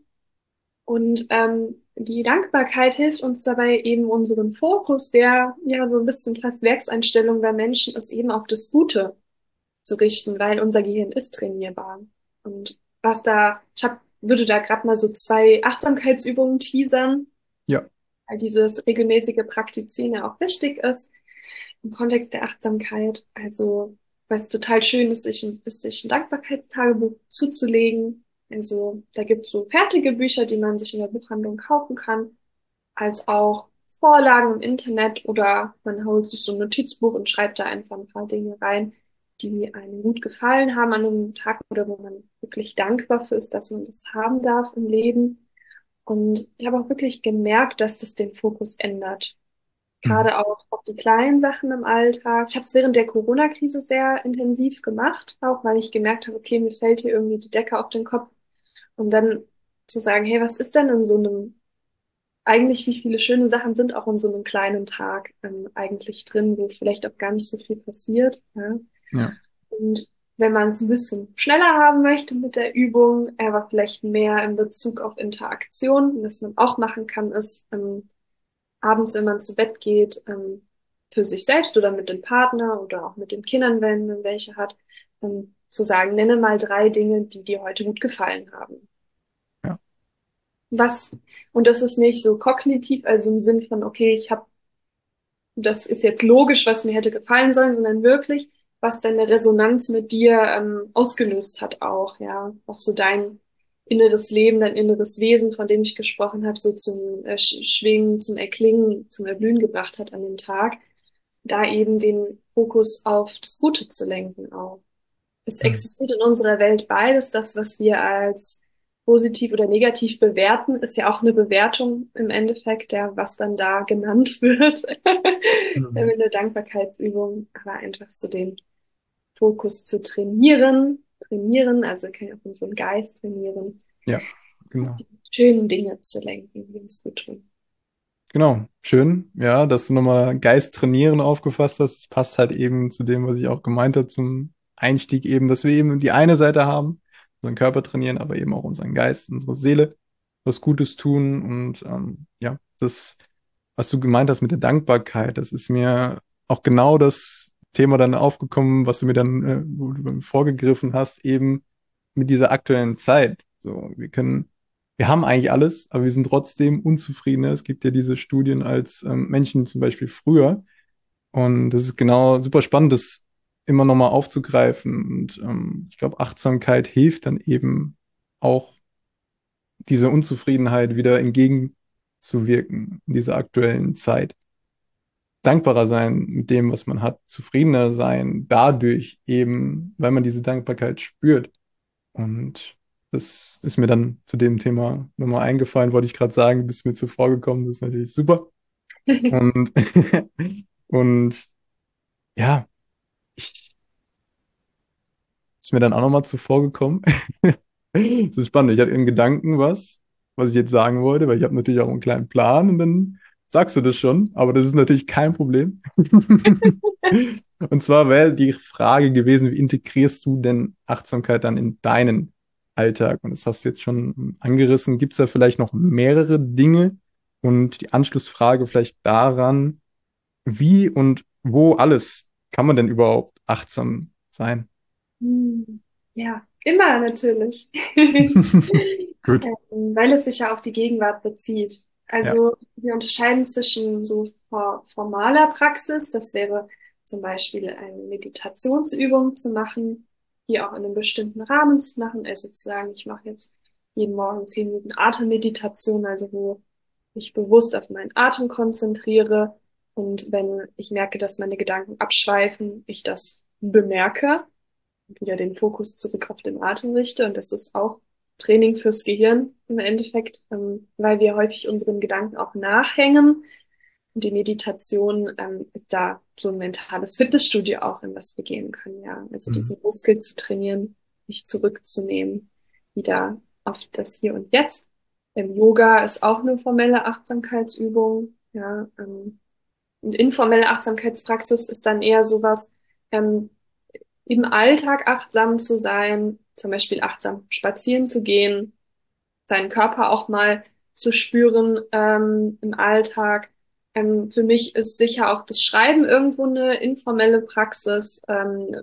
Und ähm, die Dankbarkeit hilft uns dabei, eben unseren Fokus, der ja so ein bisschen fast Werkseinstellung bei Menschen ist, eben auf das Gute zu richten, weil unser Gehirn ist trainierbar. Und was da, ich hab, würde da gerade mal so zwei Achtsamkeitsübungen teasern, Ja. weil dieses regelmäßige Praktizieren ja auch wichtig ist im Kontext der Achtsamkeit. Also, was total schön ist, sich ein, ist, sich ein Dankbarkeitstagebuch zuzulegen. Also, da gibt es so fertige Bücher, die man sich in der Buchhandlung kaufen kann, als auch Vorlagen im Internet oder man holt sich so ein Notizbuch und schreibt da einfach ein paar Dinge rein, die einem gut gefallen haben an einem Tag oder wo man wirklich dankbar für ist, dass man das haben darf im Leben. Und ich habe auch wirklich gemerkt, dass das den Fokus ändert. Mhm. Gerade auch auf die kleinen Sachen im Alltag. Ich habe es während der Corona-Krise sehr intensiv gemacht, auch weil ich gemerkt habe, okay, mir fällt hier irgendwie die Decke auf den Kopf. Und dann zu sagen, hey, was ist denn in so einem, eigentlich wie viele schöne Sachen sind auch in so einem kleinen Tag ähm, eigentlich drin, wo vielleicht auch gar nicht so viel passiert. Ja? Ja. Und wenn man es ein bisschen schneller haben möchte mit der Übung, aber vielleicht mehr in Bezug auf Interaktion, was man auch machen kann, ist, ähm, abends, wenn man zu Bett geht, ähm, für sich selbst oder mit dem Partner oder auch mit den Kindern, wenn man welche hat, ähm, zu sagen, nenne mal drei Dinge, die dir heute gut gefallen haben. Ja. Was, und das ist nicht so kognitiv, also im Sinn von, okay, ich habe, das ist jetzt logisch, was mir hätte gefallen sollen, sondern wirklich, was deine Resonanz mit dir ähm, ausgelöst hat auch, ja, was so dein inneres Leben, dein inneres Wesen, von dem ich gesprochen habe, so zum äh, Schwingen, zum Erklingen, zum Erblühen gebracht hat an dem Tag, da eben den Fokus auf das Gute zu lenken auch. Es Mhm. existiert in unserer Welt beides. Das, was wir als positiv oder negativ bewerten, ist ja auch eine Bewertung im Endeffekt, ja, was dann da genannt wird. Mhm. In der Dankbarkeitsübung, aber einfach so den Fokus zu trainieren, trainieren, also kann ja auch unseren Geist trainieren, Ja, auf genau. die schönen Dinge zu lenken, die uns gut tun. Genau, schön, ja, dass du nochmal Geist trainieren aufgefasst hast. Das passt halt eben zu dem, was ich auch gemeint habe, zum Einstieg eben, dass wir eben die eine Seite haben, unseren Körper trainieren, aber eben auch unseren Geist, unsere Seele, was Gutes tun. Und ähm, ja, das, was du gemeint hast mit der Dankbarkeit, das ist mir auch genau das Thema dann aufgekommen, was du mir dann, äh, wo du mir vorgegriffen hast, eben mit dieser aktuellen Zeit. So, wir können wir haben eigentlich alles, aber wir sind trotzdem unzufrieden. Es gibt ja diese Studien als ähm, Menschen zum Beispiel früher. Und das ist genau super spannend, das immer nochmal aufzugreifen. Und ähm, ich glaube, Achtsamkeit hilft dann eben auch, dieser Unzufriedenheit wieder entgegenzuwirken in dieser aktuellen Zeit. Dankbarer sein mit dem, was man hat, zufriedener sein, dadurch eben, weil man diese Dankbarkeit spürt. Und das ist mir dann zu dem Thema nochmal eingefallen, wollte ich gerade sagen, bist mir zuvor gekommen, das ist natürlich super. Und, und ja, ich, ist mir dann auch nochmal zuvor gekommen. Das ist spannend. Ich hatte in Gedanken was, was ich jetzt sagen wollte, weil ich habe natürlich auch einen kleinen Plan und dann sagst du das schon, aber das ist natürlich kein Problem. Und zwar wäre die Frage gewesen, wie integrierst du denn Achtsamkeit dann in deinen Alltag? Und das hast du jetzt schon angerissen. Gibt es da vielleicht noch mehrere Dinge? Und die Anschlussfrage vielleicht daran, wie und wo alles kann man denn überhaupt achtsam sein? Hm, ja, immer natürlich. Gut, Ähm, weil es sich ja auf die Gegenwart bezieht. ja. Also wir unterscheiden zwischen so for formaler Praxis, das wäre zum Beispiel eine Meditationsübung zu machen, die auch in einem bestimmten Rahmen zu machen. Also zu sagen, ich mache jetzt jeden Morgen zehn Minuten Atemmeditation, also wo ich bewusst auf meinen Atem konzentriere. Und wenn ich merke, dass meine Gedanken abschweifen, ich das bemerke, wieder den Fokus zurück auf den Atem richte. Und das ist auch Training fürs Gehirn im Endeffekt, ähm, weil wir häufig unseren Gedanken auch nachhängen. Und die Meditation ähm, ist da so ein mentales Fitnessstudio auch, in das wir gehen können, ja. Also Mhm. diesen Muskel zu trainieren, sich zurückzunehmen, wieder auf das Hier und Jetzt. Im Yoga ist auch eine formelle Achtsamkeitsübung, ja. Ähm, und informelle Achtsamkeitspraxis ist dann eher sowas, ähm, im Alltag achtsam zu sein, zum Beispiel achtsam spazieren zu gehen, seinen Körper auch mal zu spüren ähm, im Alltag. Ähm, für mich ist sicher auch das Schreiben irgendwo eine informelle Praxis. Ähm,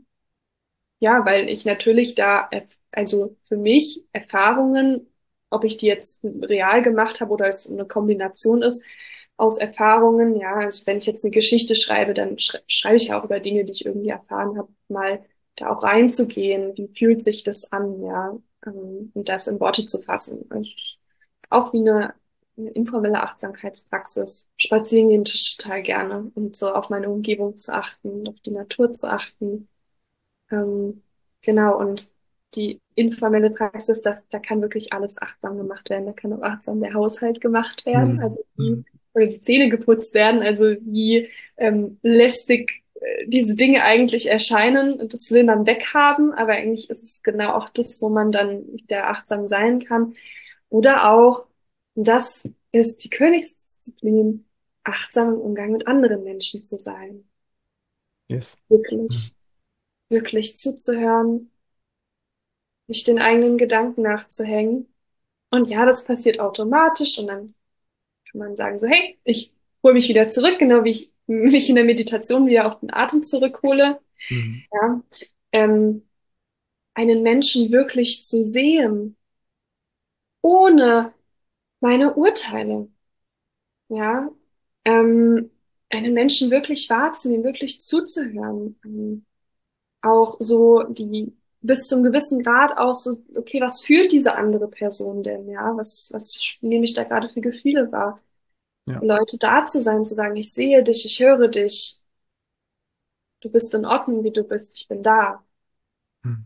ja, weil ich natürlich da, erf- also für mich Erfahrungen, ob ich die jetzt real gemacht habe oder es eine Kombination ist aus Erfahrungen, ja, also wenn ich jetzt eine Geschichte schreibe, dann schrei schreibe ich ja auch über Dinge, die ich irgendwie erfahren habe, mal da auch reinzugehen, wie fühlt sich das an, ja, ähm, und das in Worte zu fassen. Also auch wie eine, eine informelle Achtsamkeitspraxis. Spazieren gehen total gerne und so auf meine Umgebung zu achten, auf die Natur zu achten. Ähm, genau, und die informelle Praxis, das, da kann wirklich alles achtsam gemacht werden. Da kann auch achtsam der Haushalt gemacht werden, Mhm. also wie, Mhm. oder die Zähne geputzt werden, also wie ähm, lästig äh, diese Dinge eigentlich erscheinen. Und das will man weghaben, aber eigentlich ist es genau auch das, wo man dann wieder achtsam sein kann. Oder auch, und das ist die Königsdisziplin, achtsam im Umgang mit anderen Menschen zu sein. Yes. Mhm. Wirklich, wirklich zuzuhören, nicht den eigenen Gedanken nachzuhängen. Und ja, das passiert automatisch und dann kann man sagen so, hey, ich hole mich wieder zurück, genau wie ich mich in der Meditation wieder auf den Atem zurückhole. Mhm. Ja, ähm, einen Menschen wirklich zu sehen, ohne meine Urteile. Ja, ähm, einen Menschen wirklich wahrzunehmen, wirklich zuzuhören. Ähm, auch so die bis zum gewissen Grad auch so, okay, was fühlt diese andere Person denn, ja? Was, was nehme ich da gerade für Gefühle wahr? Ja. Leute da zu sein, zu sagen, ich sehe dich, ich höre dich, du bist in Ordnung, wie du bist, ich bin da. Mhm.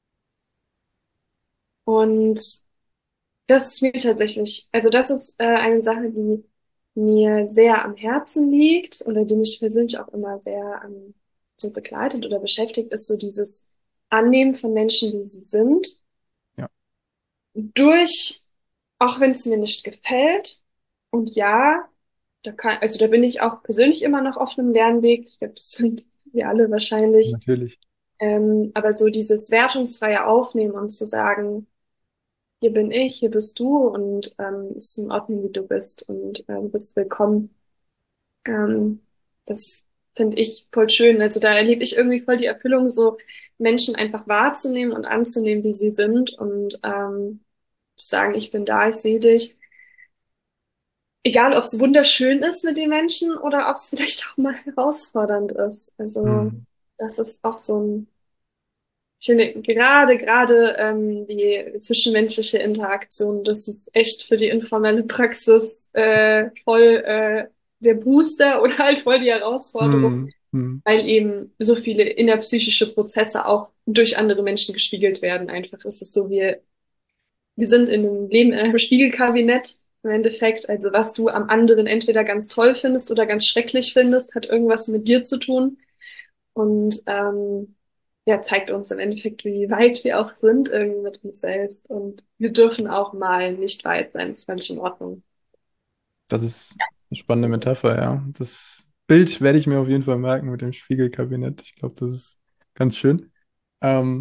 Und das ist mir tatsächlich, also das ist äh, eine Sache, die mir sehr am Herzen liegt oder die mich persönlich auch immer sehr ähm, so begleitet oder beschäftigt, ist so dieses Annehmen von Menschen, wie sie sind, Ja. durch, auch wenn es mir nicht gefällt. Und ja, da kann, also da bin ich auch persönlich immer noch auf einem Lernweg. Ich glaube, das sind wir alle wahrscheinlich. Natürlich. Ähm, aber so dieses wertungsfreie Aufnehmen und zu sagen, hier bin ich, hier bist du und ähm, es ist in Ordnung, wie du bist und äh, du bist willkommen. Ähm, das finde ich voll schön. Also da erlebe ich irgendwie voll die Erfüllung, so Menschen einfach wahrzunehmen und anzunehmen, wie sie sind und ähm, zu sagen, ich bin da, ich sehe dich. Egal, ob es wunderschön ist mit den Menschen oder ob es vielleicht auch mal herausfordernd ist. Also Mhm. das ist auch so ein, ich finde gerade, gerade ähm, die zwischenmenschliche Interaktion, das ist echt für die informelle Praxis äh, voll äh, der Booster oder halt voll die Herausforderung, Mhm. Mhm. weil eben so viele innerpsychische Prozesse auch durch andere Menschen gespiegelt werden. Einfach ist es so, wir wir sind in einem Leben in einem Spiegelkabinett im Endeffekt. Also was du am anderen entweder ganz toll findest oder ganz schrecklich findest, hat irgendwas mit dir zu tun und ähm, ja, zeigt uns im Endeffekt, wie weit wir auch sind irgendwie mit uns selbst. Und wir dürfen auch mal nicht weit sein, ist völlig in Ordnung. Das ist eine spannende Metapher, ja. Das Bild werde ich mir auf jeden Fall merken mit dem Spiegelkabinett. Ich glaube, das ist ganz schön. Ähm,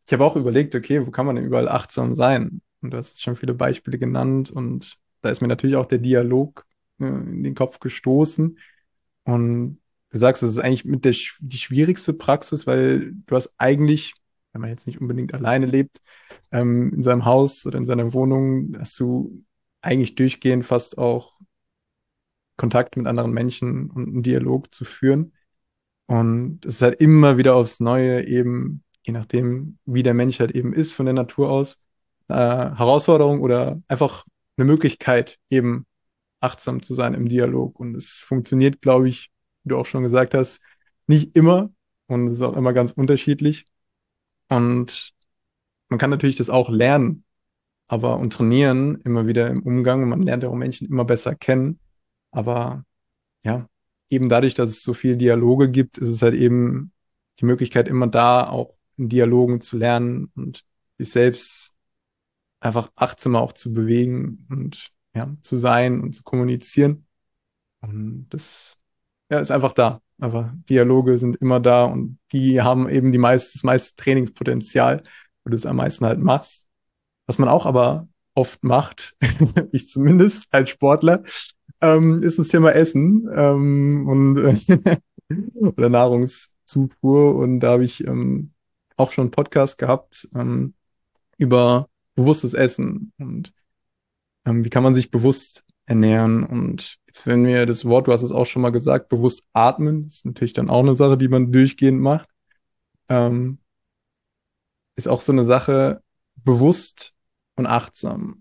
ich habe auch überlegt, okay, wo kann man denn überall achtsam sein? Und du hast schon viele Beispiele genannt und da ist mir natürlich auch der Dialog äh, in den Kopf gestoßen. Und du sagst, das ist eigentlich mit der, sch- die schwierigste Praxis, weil du hast eigentlich, wenn man jetzt nicht unbedingt alleine lebt, ähm, in seinem Haus oder in seiner Wohnung, hast du eigentlich durchgehend fast auch Kontakt mit anderen Menschen und einen Dialog zu führen. Und es ist halt immer wieder aufs Neue eben, je nachdem, wie der Mensch halt eben ist von der Natur aus, äh, Herausforderung oder einfach eine Möglichkeit, eben achtsam zu sein im Dialog. Und es funktioniert, glaube ich, wie du auch schon gesagt hast, nicht immer und es ist auch immer ganz unterschiedlich. Und man kann natürlich das auch lernen, aber und trainieren immer wieder im Umgang und man lernt ja auch Menschen immer besser kennen. Aber ja, eben dadurch, dass es so viele Dialoge gibt, ist es halt eben die Möglichkeit immer da, auch in Dialogen zu lernen und sich selbst einfach achtsamer auch zu bewegen und ja, zu sein und zu kommunizieren. Und das ja, ist einfach da. Aber Dialoge sind immer da und die haben eben die meist, das meiste Trainingspotenzial, wo du es am meisten halt machst. Was man auch aber oft macht, ich zumindest als Sportler, ähm, ist das Thema Essen ähm, und äh, oder Nahrungszufuhr. Und da habe ich ähm, auch schon einen Podcast gehabt ähm, über bewusstes Essen und ähm, wie kann man sich bewusst ernähren. Und jetzt, wenn wir das Wort, du hast es auch schon mal gesagt, bewusst atmen, ist natürlich dann auch eine Sache, die man durchgehend macht, ähm, ist auch so eine Sache, bewusst und achtsam.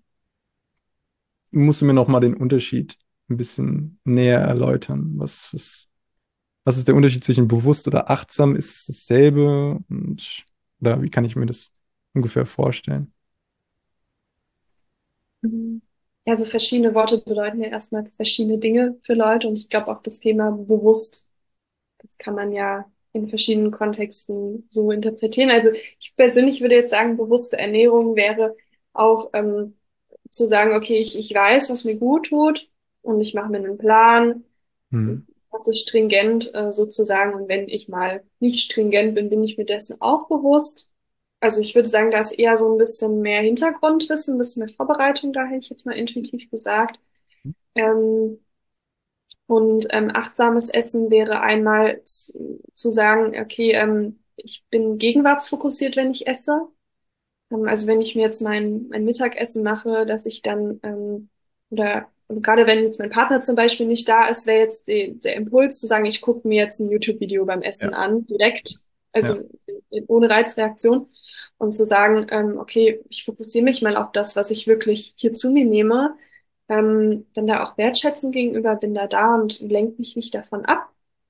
Musst du mir noch mal den Unterschied ein bisschen näher erläutern? Was, was, was ist der Unterschied zwischen bewusst oder achtsam? Ist es dasselbe? Und, oder wie kann ich mir das ungefähr vorstellen? Mhm. Ja, also verschiedene Worte bedeuten ja erstmal verschiedene Dinge für Leute und ich glaube auch das Thema bewusst, das kann man ja in verschiedenen Kontexten so interpretieren. Also ich persönlich würde jetzt sagen, bewusste Ernährung wäre auch ähm, zu sagen, okay, ich, ich weiß, was mir gut tut und ich mache mir einen Plan, Hm. mache das stringent äh, sozusagen und wenn ich mal nicht stringent bin, bin ich mir dessen auch bewusst. Also ich würde sagen, da ist eher so ein bisschen mehr Hintergrundwissen, ein bisschen mehr Vorbereitung, da hätte ich jetzt mal intuitiv gesagt. Ähm, und ähm, achtsames Essen wäre einmal zu, zu sagen, okay, ähm, ich bin gegenwartsfokussiert, wenn ich esse. Ähm, also wenn ich mir jetzt mein, mein Mittagessen mache, dass ich dann, ähm, oder und gerade wenn jetzt mein Partner zum Beispiel nicht da ist, wäre jetzt die, der Impuls zu sagen, ich gucke mir jetzt ein YouTube-Video beim Essen Ja, an, direkt, ja. also ohne Reizreaktion. Und zu sagen, ähm, okay, ich fokussiere mich mal auf das, was ich wirklich hier zu mir nehme, ähm, bin da auch wertschätzend gegenüber, bin da da und lenke mich nicht davon ab.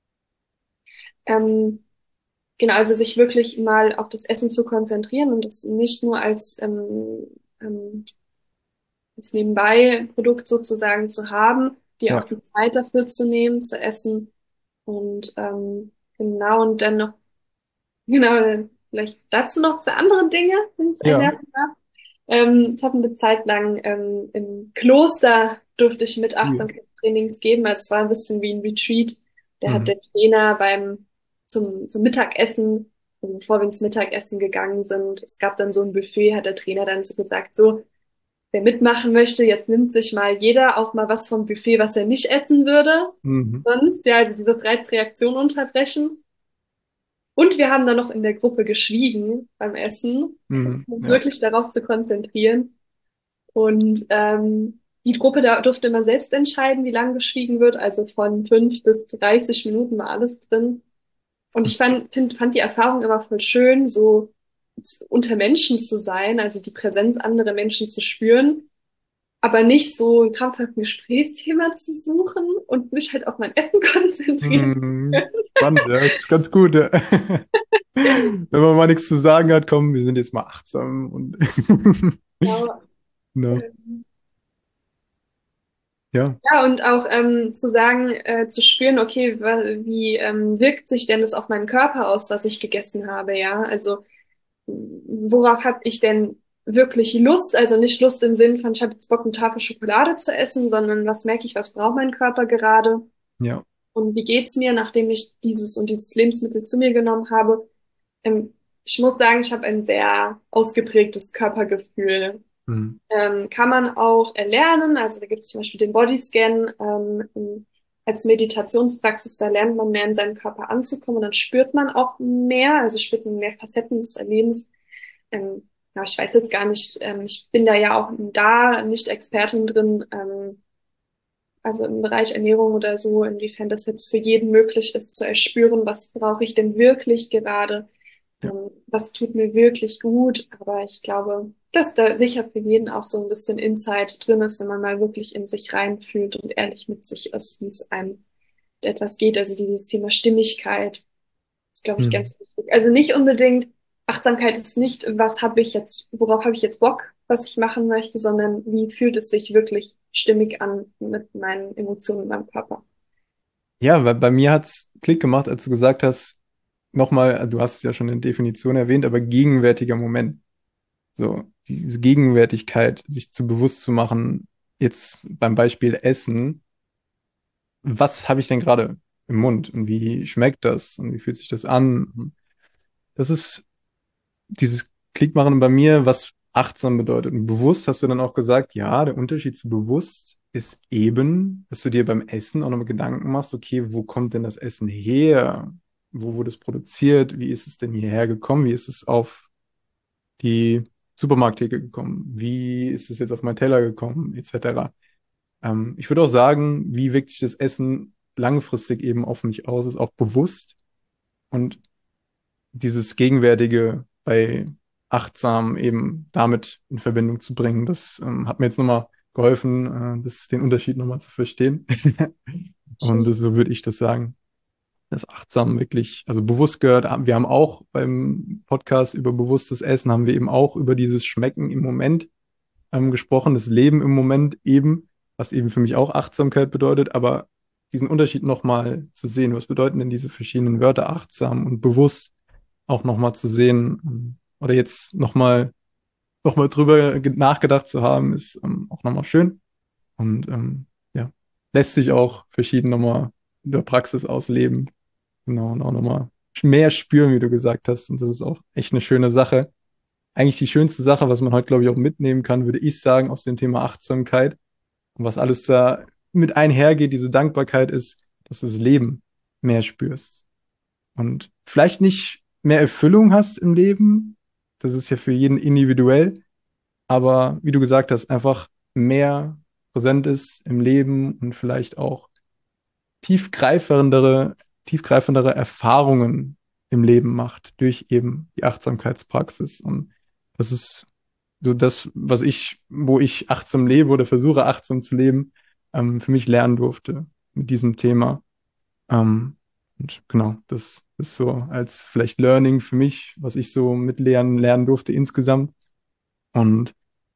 Ähm, Genau, also sich wirklich mal auf das Essen zu konzentrieren und das nicht nur als, ähm, ähm, als Nebenbei-Produkt sozusagen zu haben, dir auch Ja, die Zeit dafür zu nehmen, zu essen. Und ähm, genau, und dann noch, genau, vielleicht dazu noch zwei andere Dinge, wenn es ja. einwerfen darf. Ähm, ich habe eine Zeit lang ähm, im Kloster durfte ich mit Cool. Achtsamkeitstrainings geben. Also es war ein bisschen wie ein Retreat. Da hat Mhm. der Trainer beim zum, zum Mittagessen, also bevor wir ins Mittagessen gegangen sind, es gab dann so ein Buffet, hat der Trainer dann so gesagt, so, wer mitmachen möchte, jetzt nimmt sich mal jeder auch mal was vom Buffet, was er nicht essen würde. Mhm. Sonst, ja, also diese Reizreaktion unterbrechen. Und wir haben dann noch in der Gruppe geschwiegen beim Essen, Mhm. um uns Ja, wirklich darauf zu konzentrieren. Und ähm, die Gruppe, da durfte man selbst entscheiden, wie lang geschwiegen wird. Also von fünf bis dreißig Minuten war alles drin. Und ich fand, find, fand die Erfahrung immer voll schön, so z- unter Menschen zu sein, also die Präsenz anderer Menschen zu spüren, aber nicht so ein krampfhaftes Gesprächsthema zu suchen und mich halt auf mein Essen konzentrieren. mhm. Spannend, ja, ist ganz gut, ja. Wenn man mal nichts zu sagen hat, komm, wir sind jetzt mal achtsam und Genau. no. Ja, Ja, und auch ähm, zu sagen, äh, zu spüren, okay, wa- wie ähm, wirkt sich denn das auf meinen Körper aus, was ich gegessen habe, ja? Also worauf habe ich denn wirklich Lust? Also nicht Lust im Sinn von, ich habe jetzt Bock, eine Tafel Schokolade zu essen, sondern was merke ich, was braucht mein Körper gerade? ja. Und wie geht's mir, nachdem ich dieses und dieses Lebensmittel zu mir genommen habe? Ähm, Ich muss sagen, ich habe ein sehr ausgeprägtes Körpergefühl. Mhm. Ähm, kann man auch erlernen. Also da gibt es zum Beispiel den Bodyscan ähm, in- als Meditationspraxis. Da lernt man mehr in seinem Körper anzukommen und dann spürt man auch mehr, also spürt man mehr Facetten des Erlebens. Ähm, ja, ich weiß jetzt gar nicht, ähm, ich bin da ja auch da nicht Expertin drin, ähm, also im Bereich Ernährung oder so, inwiefern das jetzt für jeden möglich ist zu erspüren, was brauche ich denn wirklich gerade, Ja. ähm, was tut mir wirklich gut. Aber ich glaube, dass da sicher für jeden auch so ein bisschen Insight drin ist, wenn man mal wirklich in sich reinfühlt und ehrlich mit sich ist, wie es einem etwas geht. Also dieses Thema Stimmigkeit ist, glaube ich, Mhm. ganz wichtig. Also nicht unbedingt, Achtsamkeit ist nicht, was habe ich jetzt, worauf habe ich jetzt Bock, was ich machen möchte, sondern wie fühlt es sich wirklich stimmig an mit meinen Emotionen in meinem Körper. Ja, weil bei mir hat's Klick gemacht, als du gesagt hast, nochmal, du hast es ja schon in Definition erwähnt, aber gegenwärtiger Moment. So, diese Gegenwärtigkeit, sich zu bewusst zu machen, jetzt beim Beispiel Essen, was habe ich denn gerade im Mund und wie schmeckt das und wie fühlt sich das an? Das ist dieses Klickmachen bei mir, was achtsam bedeutet. Und bewusst hast du dann auch gesagt, ja, der Unterschied zu bewusst ist eben, dass du dir beim Essen auch nochmal Gedanken machst, okay, wo kommt denn das Essen her? Wo wurde es produziert? Wie ist es denn hierher gekommen? Wie ist es auf die Supermarkttheke gekommen? Wie ist es jetzt auf meinen Teller gekommen? Etc. Ähm, ich würde auch sagen, wie wirkt sich das Essen langfristig eben auf mich aus, ist auch bewusst. Und dieses Gegenwärtige bei achtsam eben damit in Verbindung zu bringen, das ähm, hat mir jetzt nochmal geholfen, äh, das, den Unterschied nochmal zu verstehen. Und das, so würde ich das sagen, dass achtsam wirklich, also bewusst gehört. Wir haben auch beim Podcast über bewusstes Essen, haben wir eben auch über dieses Schmecken im Moment ähm, gesprochen, das Leben im Moment eben, was eben für mich auch Achtsamkeit bedeutet, aber diesen Unterschied nochmal zu sehen, was bedeuten denn diese verschiedenen Wörter achtsam und bewusst auch nochmal zu sehen ähm, oder jetzt nochmal noch mal drüber ge- nachgedacht zu haben, ist ähm, auch nochmal schön und ähm, ja, lässt sich auch verschieden nochmal in der Praxis ausleben, genau, und auch nochmal mehr spüren, wie du gesagt hast, und das ist auch echt eine schöne Sache. Eigentlich die schönste Sache, was man heute, glaube ich, auch mitnehmen kann, würde ich sagen, aus dem Thema Achtsamkeit und was alles da mit einhergeht, diese Dankbarkeit ist, dass du das Leben mehr spürst und vielleicht nicht mehr Erfüllung hast im Leben. Das ist ja für jeden individuell, aber wie du gesagt hast, einfach mehr präsent ist im Leben und vielleicht auch tiefgreifendere, tiefgreifendere Erfahrungen im Leben macht durch eben die Achtsamkeitspraxis. Und das ist so das, was ich, wo ich achtsam lebe oder versuche achtsam zu leben, ähm, für mich lernen durfte mit diesem Thema. Ähm, und genau, das ist so als vielleicht Learning für mich, was ich so mitlernen lernen durfte insgesamt. Und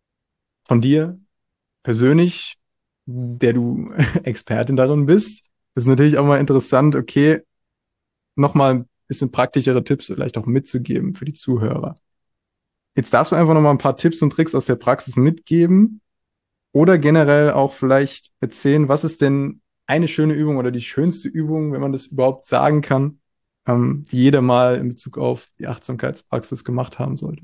von dir persönlich, der du Expertin darin bist, ist natürlich auch mal interessant, okay, nochmal ein bisschen praktischere Tipps vielleicht auch mitzugeben für die Zuhörer. Jetzt darfst du einfach nochmal ein paar Tipps und Tricks aus der Praxis mitgeben oder generell auch vielleicht erzählen, was ist denn eine schöne Übung oder die schönste Übung, wenn man das überhaupt sagen kann, ähm, die jeder mal in Bezug auf die Achtsamkeitspraxis gemacht haben sollte.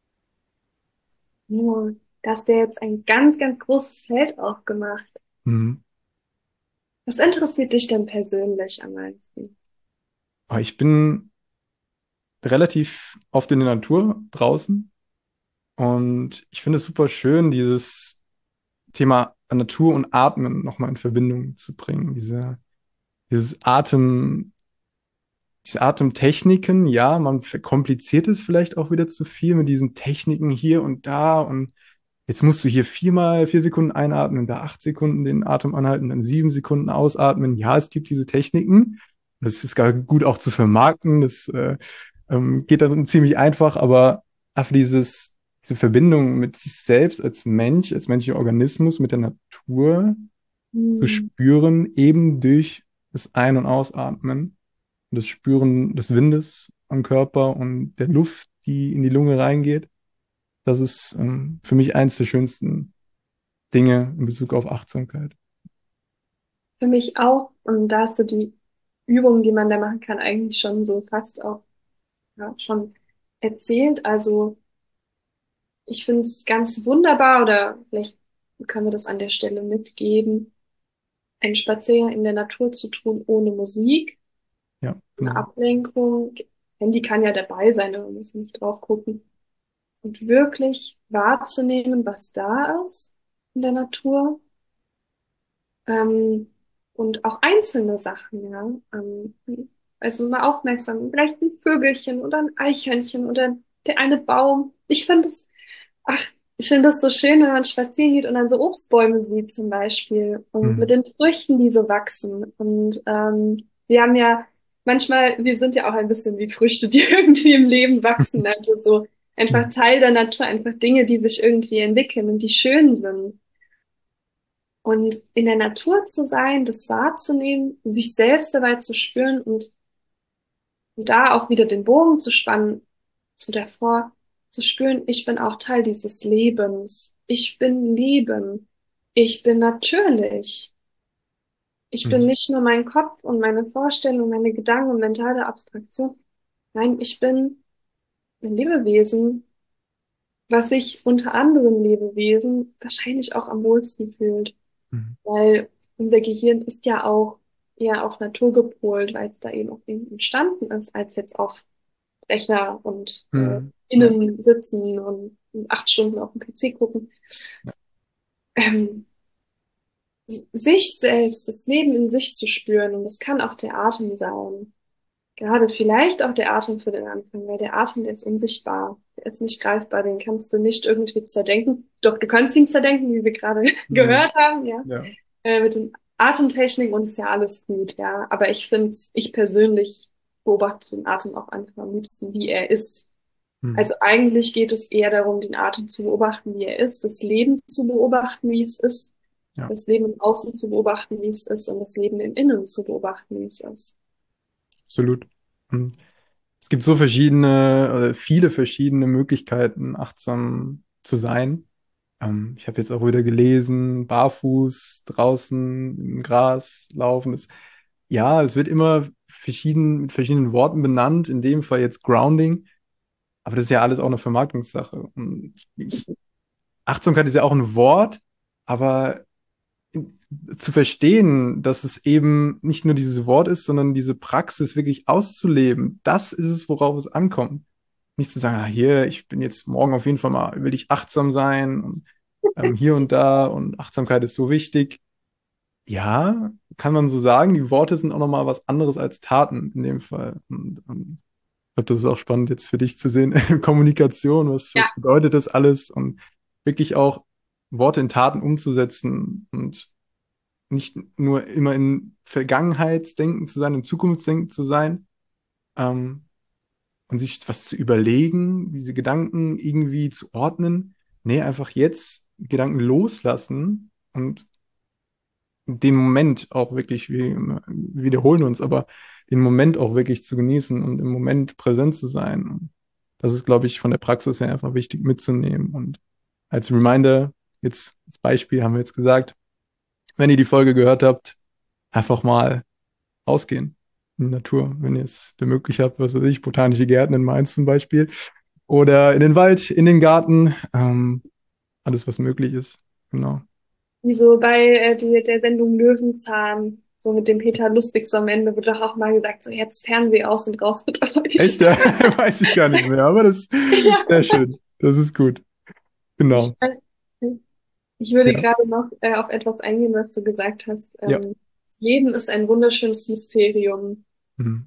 Nur, dass der jetzt ein ganz, ganz großes Feld aufgemacht. Mhm. Was interessiert dich denn persönlich am meisten? Aber ich bin relativ oft in der Natur draußen und ich finde es super schön, dieses Thema Natur und Atmen nochmal in Verbindung zu bringen. Diese, dieses Atem, diese Atemtechniken, ja, man verkompliziert es vielleicht auch wieder zu viel mit diesen Techniken hier und da und jetzt musst du hier viermal vier Sekunden einatmen, da acht Sekunden den Atem anhalten, dann sieben Sekunden ausatmen. Ja, es gibt diese Techniken. Das ist gar gut auch zu vermarkten. Das äh, ähm, geht dann ziemlich einfach, aber einfach dieses, diese Verbindung mit sich selbst als Mensch, als menschlicher Organismus, mit der Natur zu Hm, spüren, eben durch das Ein- und Ausatmen und das Spüren des Windes am Körper und der Luft, die in die Lunge reingeht. Das ist ähm, für mich eins der schönsten Dinge in Bezug auf Achtsamkeit. für mich auch. Und da hast du die Übungen, die man da machen kann, eigentlich schon so fast auch, ja, schon erzählt. Also ich finde es ganz wunderbar, oder vielleicht können wir das an der Stelle mitgeben, einen Spaziergang in der Natur zu tun ohne Musik, Ja, ohne genau. Ablenkung. Handy kann ja dabei sein, aber wir müssen nicht drauf gucken. Und wirklich wahrzunehmen, was da ist in der Natur. Ähm, und auch einzelne Sachen, ja. Ähm, also mal aufmerksam, vielleicht ein Vögelchen oder ein Eichhörnchen oder der eine Baum. Ich finde es, ach, ich finde das so schön, wenn man spazieren geht und dann so Obstbäume sieht zum Beispiel und mit Mhm. den Früchten, die so wachsen. Und ähm, wir haben ja manchmal, wir sind ja auch ein bisschen wie Früchte, die irgendwie im Leben wachsen. Also so einfach Mhm. Teil der Natur, einfach Dinge, die sich irgendwie entwickeln und die schön sind. Und in der Natur zu sein, das wahrzunehmen, sich selbst dabei zu spüren und da auch wieder den Bogen zu spannen, zu davor zu spüren, ich bin auch Teil dieses Lebens. Ich bin Leben. Ich bin natürlich. Ich bin Mhm. nicht nur mein Kopf und meine Vorstellungen, meine Gedanken und mentale Abstraktion. Nein, ich bin ein Lebewesen, was sich unter anderen Lebewesen wahrscheinlich auch am wohlsten fühlt. Mhm. Weil unser Gehirn ist ja auch eher auf Natur gepolt, weil es da eben auch eben entstanden ist, als jetzt auf Rechner und äh, Mhm. Ja. innen sitzen und acht Stunden auf dem P C gucken. Ja. Ähm, sich selbst, das Leben in sich zu spüren, und das kann auch der Atem sein. Gerade vielleicht auch der Atem für den Anfang, weil der Atem, der ist unsichtbar, der ist nicht greifbar, den kannst du nicht irgendwie zerdenken. Doch, du kannst ihn zerdenken, wie wir gerade Mhm. gehört haben, ja. Ja. Äh, mit den Atemtechniken und ist ja alles gut, ja. Aber ich finde, ich persönlich beobachte den Atem auch einfach am liebsten, wie er ist. Mhm. Also eigentlich geht es eher darum, den Atem zu beobachten, wie er ist, das Leben zu beobachten, wie es ist, Ja, das Leben im Außen zu beobachten, wie es ist, und das Leben im Innen zu beobachten, wie es ist. absolut. Und es gibt so verschiedene, oder viele verschiedene Möglichkeiten, achtsam zu sein. Ähm, ich habe jetzt auch wieder gelesen, barfuß draußen im Gras laufen. Es, ja, es wird immer verschieden, mit verschiedenen Worten benannt, in dem Fall jetzt Grounding, aber das ist ja alles auch eine Vermarktungssache. Und ich, Achtsamkeit ist ja auch ein Wort, aber zu verstehen, dass es eben nicht nur dieses Wort ist, sondern diese Praxis wirklich auszuleben, das ist es, worauf es ankommt. Nicht zu sagen, ah, hier, ich bin jetzt morgen auf jeden Fall mal, will ich achtsam sein und ähm, hier und da und Achtsamkeit ist so wichtig. Ja, kann man so sagen. Die Worte sind auch nochmal was anderes als Taten in dem Fall. Und, und ich glaube, das ist auch spannend jetzt für dich zu sehen. Kommunikation, was, was Ja, bedeutet das alles? Und wirklich auch Worte in Taten umzusetzen und nicht nur immer in Vergangenheitsdenken zu sein, in Zukunftsdenken zu sein, ähm, und sich was zu überlegen, diese Gedanken irgendwie zu ordnen. Nee, einfach jetzt Gedanken loslassen und den Moment auch wirklich, wir wiederholen uns, aber den Moment auch wirklich zu genießen und im Moment präsent zu sein. Und das ist, glaube ich, von der Praxis her einfach wichtig mitzunehmen. Und als Reminder, jetzt als Beispiel haben wir jetzt gesagt, wenn ihr die Folge gehört habt, einfach mal rausgehen in die Natur, wenn ihr es die Möglichkeit habt, was weiß ich, botanische Gärten in Mainz zum Beispiel oder in den Wald, in den Garten, ähm, alles, was möglich ist. Genau. wie so bei äh, die, der Sendung Löwenzahn, so mit dem Peter Lustig so am Ende, wird doch auch mal gesagt, so jetzt Fernweh aus und raus mit euch. Echt? Ja, weiß ich gar nicht mehr, aber das ist Ja. sehr schön. Das ist gut. Ich, Genau. ich würde Ja. gerade noch äh, auf etwas eingehen, was du gesagt hast. Ja. Ähm, das Leben ist ein wunderschönes Mysterium. Mhm.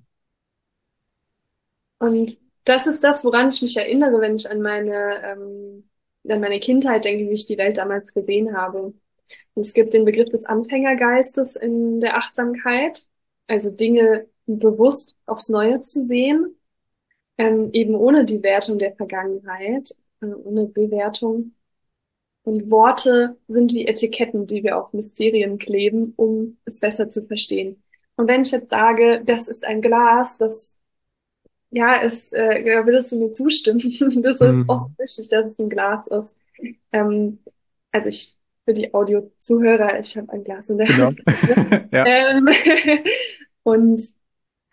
Und das ist das, woran ich mich erinnere, wenn ich an meine, ähm, an meine Kindheit denke, wie ich die Welt damals gesehen habe. Und es gibt den Begriff des Anfängergeistes in der Achtsamkeit, also Dinge bewusst aufs Neue zu sehen, ähm, eben ohne die Wertung der Vergangenheit, äh, ohne Bewertung. Und Worte sind wie Etiketten, die wir auf Mysterien kleben, um es besser zu verstehen. Und wenn ich jetzt sage, das ist ein Glas, das, ja, ist, äh, ja, würdest du mir zustimmen? Das ist Mhm. offensichtlich, dass es ein Glas ist. Ähm, also ich, für die Audio-Zuhörer, ich habe ein Glas in der Genau. Hand. Ja. Ähm, und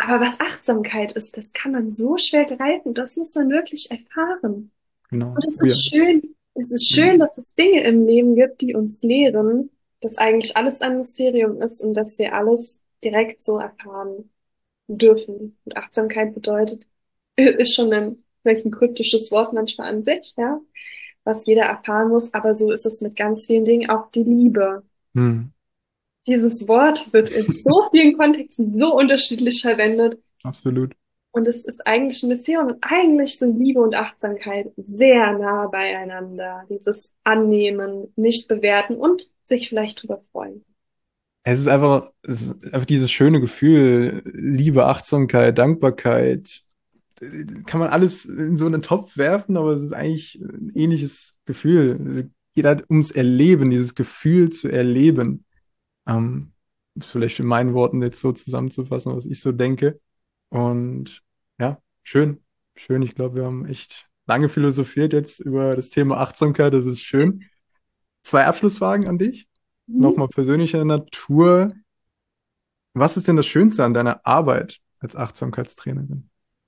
Aber was Achtsamkeit ist, das kann man so schwer greifen. Das muss man wirklich erfahren. Genau. Und es Oh ja. ist schön, es ist schön, Mhm. dass es Dinge im Leben gibt, die uns lehren, dass eigentlich alles ein Mysterium ist und dass wir alles direkt so erfahren dürfen. Und Achtsamkeit bedeutet, ist schon ein, vielleicht ein kryptisches Wort manchmal an sich, ja, was jeder erfahren muss, aber so ist es mit ganz vielen Dingen, auch die Liebe. Mhm. Dieses Wort wird in so vielen Kontexten so unterschiedlich verwendet. Absolut. Und es ist eigentlich ein Mysterium. Und eigentlich sind Liebe und Achtsamkeit sehr nah beieinander. Dieses Annehmen, nicht bewerten und sich vielleicht drüber freuen. Es ist einfach, es ist einfach dieses schöne Gefühl, Liebe, Achtsamkeit, Dankbarkeit. äh, Kann man alles in so einen Topf werfen, aber es ist eigentlich ein ähnliches Gefühl. Geht halt ums Erleben, dieses Gefühl zu erleben. Ähm, ist vielleicht in meinen Worten jetzt so zusammenzufassen, was ich so denke. Und ja, schön, schön. Ich glaube, wir haben echt lange philosophiert jetzt über das Thema Achtsamkeit. Das ist schön. Zwei Abschlussfragen an dich. Mhm. Nochmal persönlicher Natur. Was ist denn das Schönste an deiner Arbeit als Achtsamkeitstrainerin?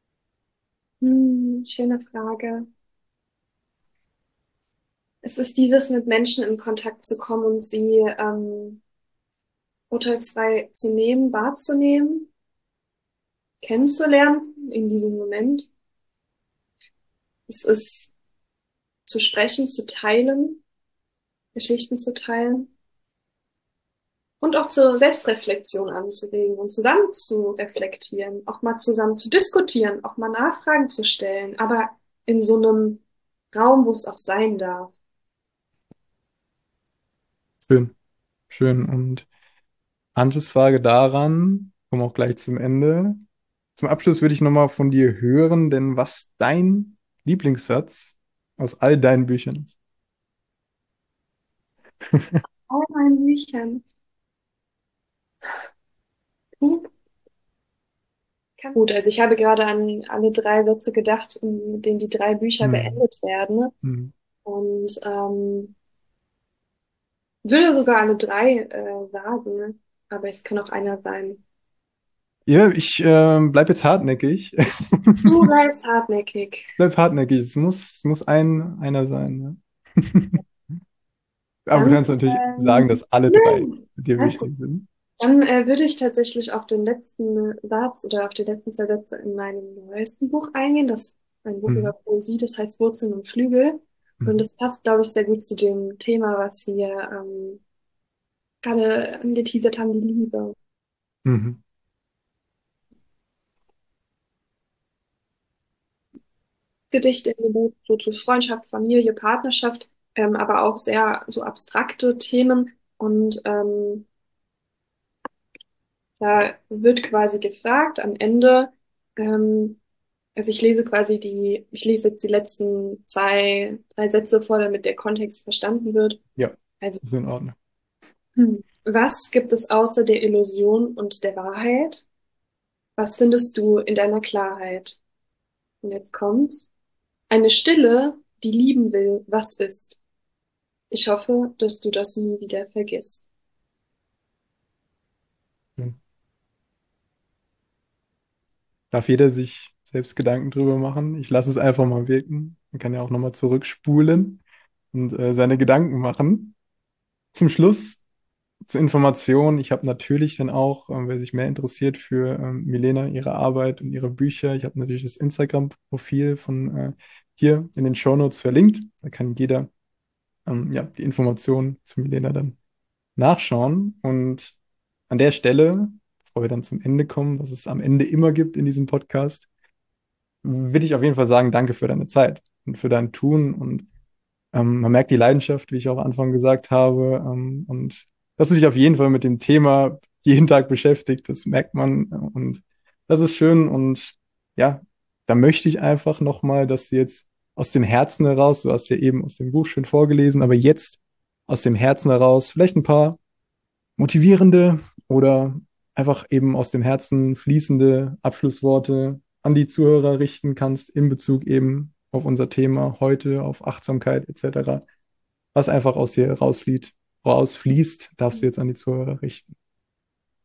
Hm, schöne Frage. Es ist dieses, mit Menschen in Kontakt zu kommen und sie ähm, urteilsfrei zu nehmen, wahrzunehmen, kennenzulernen in diesem Moment. Es ist zu sprechen, zu teilen, Geschichten zu teilen. Und auch zur Selbstreflexion anzuregen und zusammen zu reflektieren, auch mal zusammen zu diskutieren, auch mal Nachfragen zu stellen, aber in so einem Raum, wo es auch sein darf. Schön, schön. Und Anschlussfrage daran, kommen auch gleich zum Ende. Zum Abschluss würde ich nochmal von dir hören, denn was dein Lieblingssatz aus all deinen Büchern ist. Oh, mein Büchern. Hm, kann- Gut, also ich habe gerade an alle drei Sätze gedacht, mit denen die drei Bücher Hm. beendet werden. Hm. Und ähm, würde sogar alle drei äh, sagen, aber es kann auch einer sein. Ja, ich ähm, bleib jetzt hartnäckig. Du bleibst hartnäckig. Bleib hartnäckig. Es muss, es muss ein, einer sein. Ja. Aber du Dann, kannst natürlich sagen, ähm, dass alle drei nein, dir alles gut. wichtig sind. Dann äh, würde ich tatsächlich auf den letzten Satz oder auf die letzten zwei Sätze in meinem neuesten Buch eingehen. Das ist ein Buch Hm. über Poesie, das heißt Wurzeln und Flügel. Und Hm. das passt, glaube ich, sehr gut zu dem Thema, was wir ähm, gerade angeteasert haben, die Liebe. Mhm. Gedichte in dem Buch so zu Freundschaft, Familie, Partnerschaft, ähm, aber auch sehr so abstrakte Themen. Und ähm, da wird quasi gefragt am Ende, ähm, also ich lese quasi die, ich lese jetzt die letzten zwei, drei Sätze vor, damit der Kontext verstanden wird. Ja, Also, ist in Ordnung. hm, was gibt es außer der Illusion und der Wahrheit? Was findest du in deiner Klarheit? Und jetzt kommt's. Eine Stille, die lieben will, was ist. Ich hoffe, dass du das nie wieder vergisst. Schön. Darf jeder sich selbst Gedanken drüber machen? Ich lasse es einfach mal wirken. Man kann ja auch nochmal zurückspulen und äh, seine Gedanken machen. Zum Schluss zur Information. Ich habe natürlich dann auch, ähm, wer sich mehr interessiert für ähm, Milena, ihre Arbeit und ihre Bücher, ich habe natürlich das Instagram-Profil von äh, hier in den Shownotes verlinkt. Da kann jeder ähm, ja, die Informationen zu Milena dann nachschauen. Und an der Stelle, bevor wir dann zum Ende kommen, was es am Ende immer gibt in diesem Podcast, will ich auf jeden Fall sagen, danke für deine Zeit und für dein Tun. Und ähm, man merkt die Leidenschaft, wie ich auch am Anfang gesagt habe. Ähm, und dass du dich auf jeden Fall mit dem Thema jeden Tag beschäftigt, das merkt man. Und das ist schön. Und ja, da möchte ich einfach nochmal, dass du jetzt aus dem Herzen heraus, du hast ja eben aus dem Buch schön vorgelesen, aber jetzt aus dem Herzen heraus vielleicht ein paar motivierende oder einfach eben aus dem Herzen fließende Abschlussworte an die Zuhörer richten kannst in Bezug eben auf unser Thema heute, auf Achtsamkeit et cetera. Was einfach aus dir rausfließt, rausfließt, darfst du jetzt an die Zuhörer richten.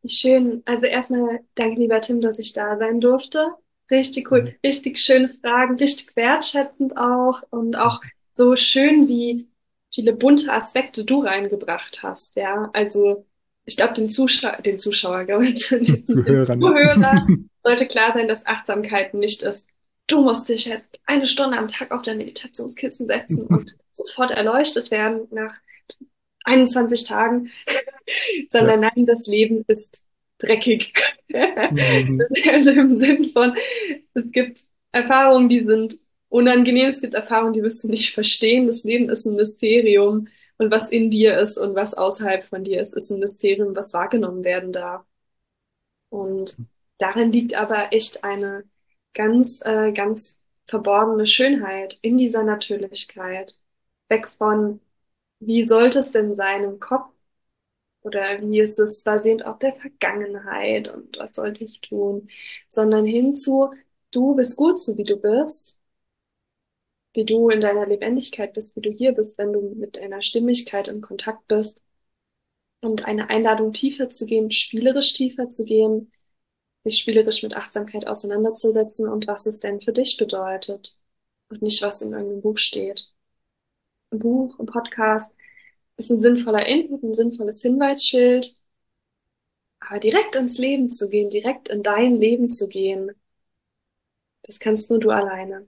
Schön. Also erstmal danke, lieber Tim, dass ich da sein durfte. Richtig cool. Richtig schöne Fragen, richtig wertschätzend auch und auch so schön, wie viele bunte Aspekte du reingebracht hast. Ja, also ich glaube, den Zuschauer, den Zuschauer, glaube ich, den, den Zuhörern, ja. Zuhörer sollte klar sein, dass Achtsamkeit nicht ist. Du musst dich jetzt eine Stunde am Tag auf dein Meditationskissen setzen und sofort erleuchtet werden nach einundzwanzig Tagen, Ja. sondern nein, das Leben ist dreckig. Mhm. Also im Sinn von, es gibt Erfahrungen, die sind unangenehm, es gibt Erfahrungen, die wirst du nicht verstehen. Das Leben ist ein Mysterium und was in dir ist und was außerhalb von dir ist, ist ein Mysterium, was wahrgenommen werden darf. Und darin liegt aber echt eine ganz, äh, ganz verborgene Schönheit in dieser Natürlichkeit. Weg von, wie sollte es denn sein im Kopf? Oder wie ist es basierend auf der Vergangenheit und was sollte ich tun? Sondern hinzu, du bist gut so wie du bist, wie du in deiner Lebendigkeit bist, wie du hier bist, wenn du mit deiner Stimmigkeit in Kontakt bist. Und eine Einladung tiefer zu gehen, spielerisch tiefer zu gehen, sich spielerisch mit Achtsamkeit auseinanderzusetzen und was es denn für dich bedeutet. Und nicht, was in irgendeinem Buch steht. Ein Buch, ein Podcast ist ein sinnvoller Input, ein sinnvolles Hinweisschild. Aber direkt ins Leben zu gehen, direkt in dein Leben zu gehen, das kannst nur du alleine.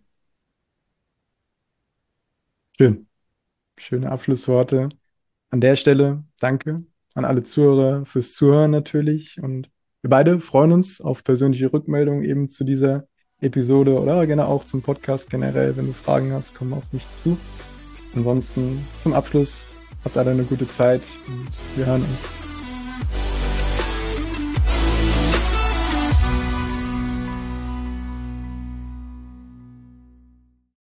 Schön. Schöne Abschlussworte. An der Stelle danke an alle Zuhörer fürs Zuhören natürlich. Und wir beide freuen uns auf persönliche Rückmeldungen eben zu dieser Episode oder gerne auch zum Podcast generell. Wenn du Fragen hast, komm auf mich zu. Ansonsten zum Abschluss, habt alle eine gute Zeit und wir hören uns.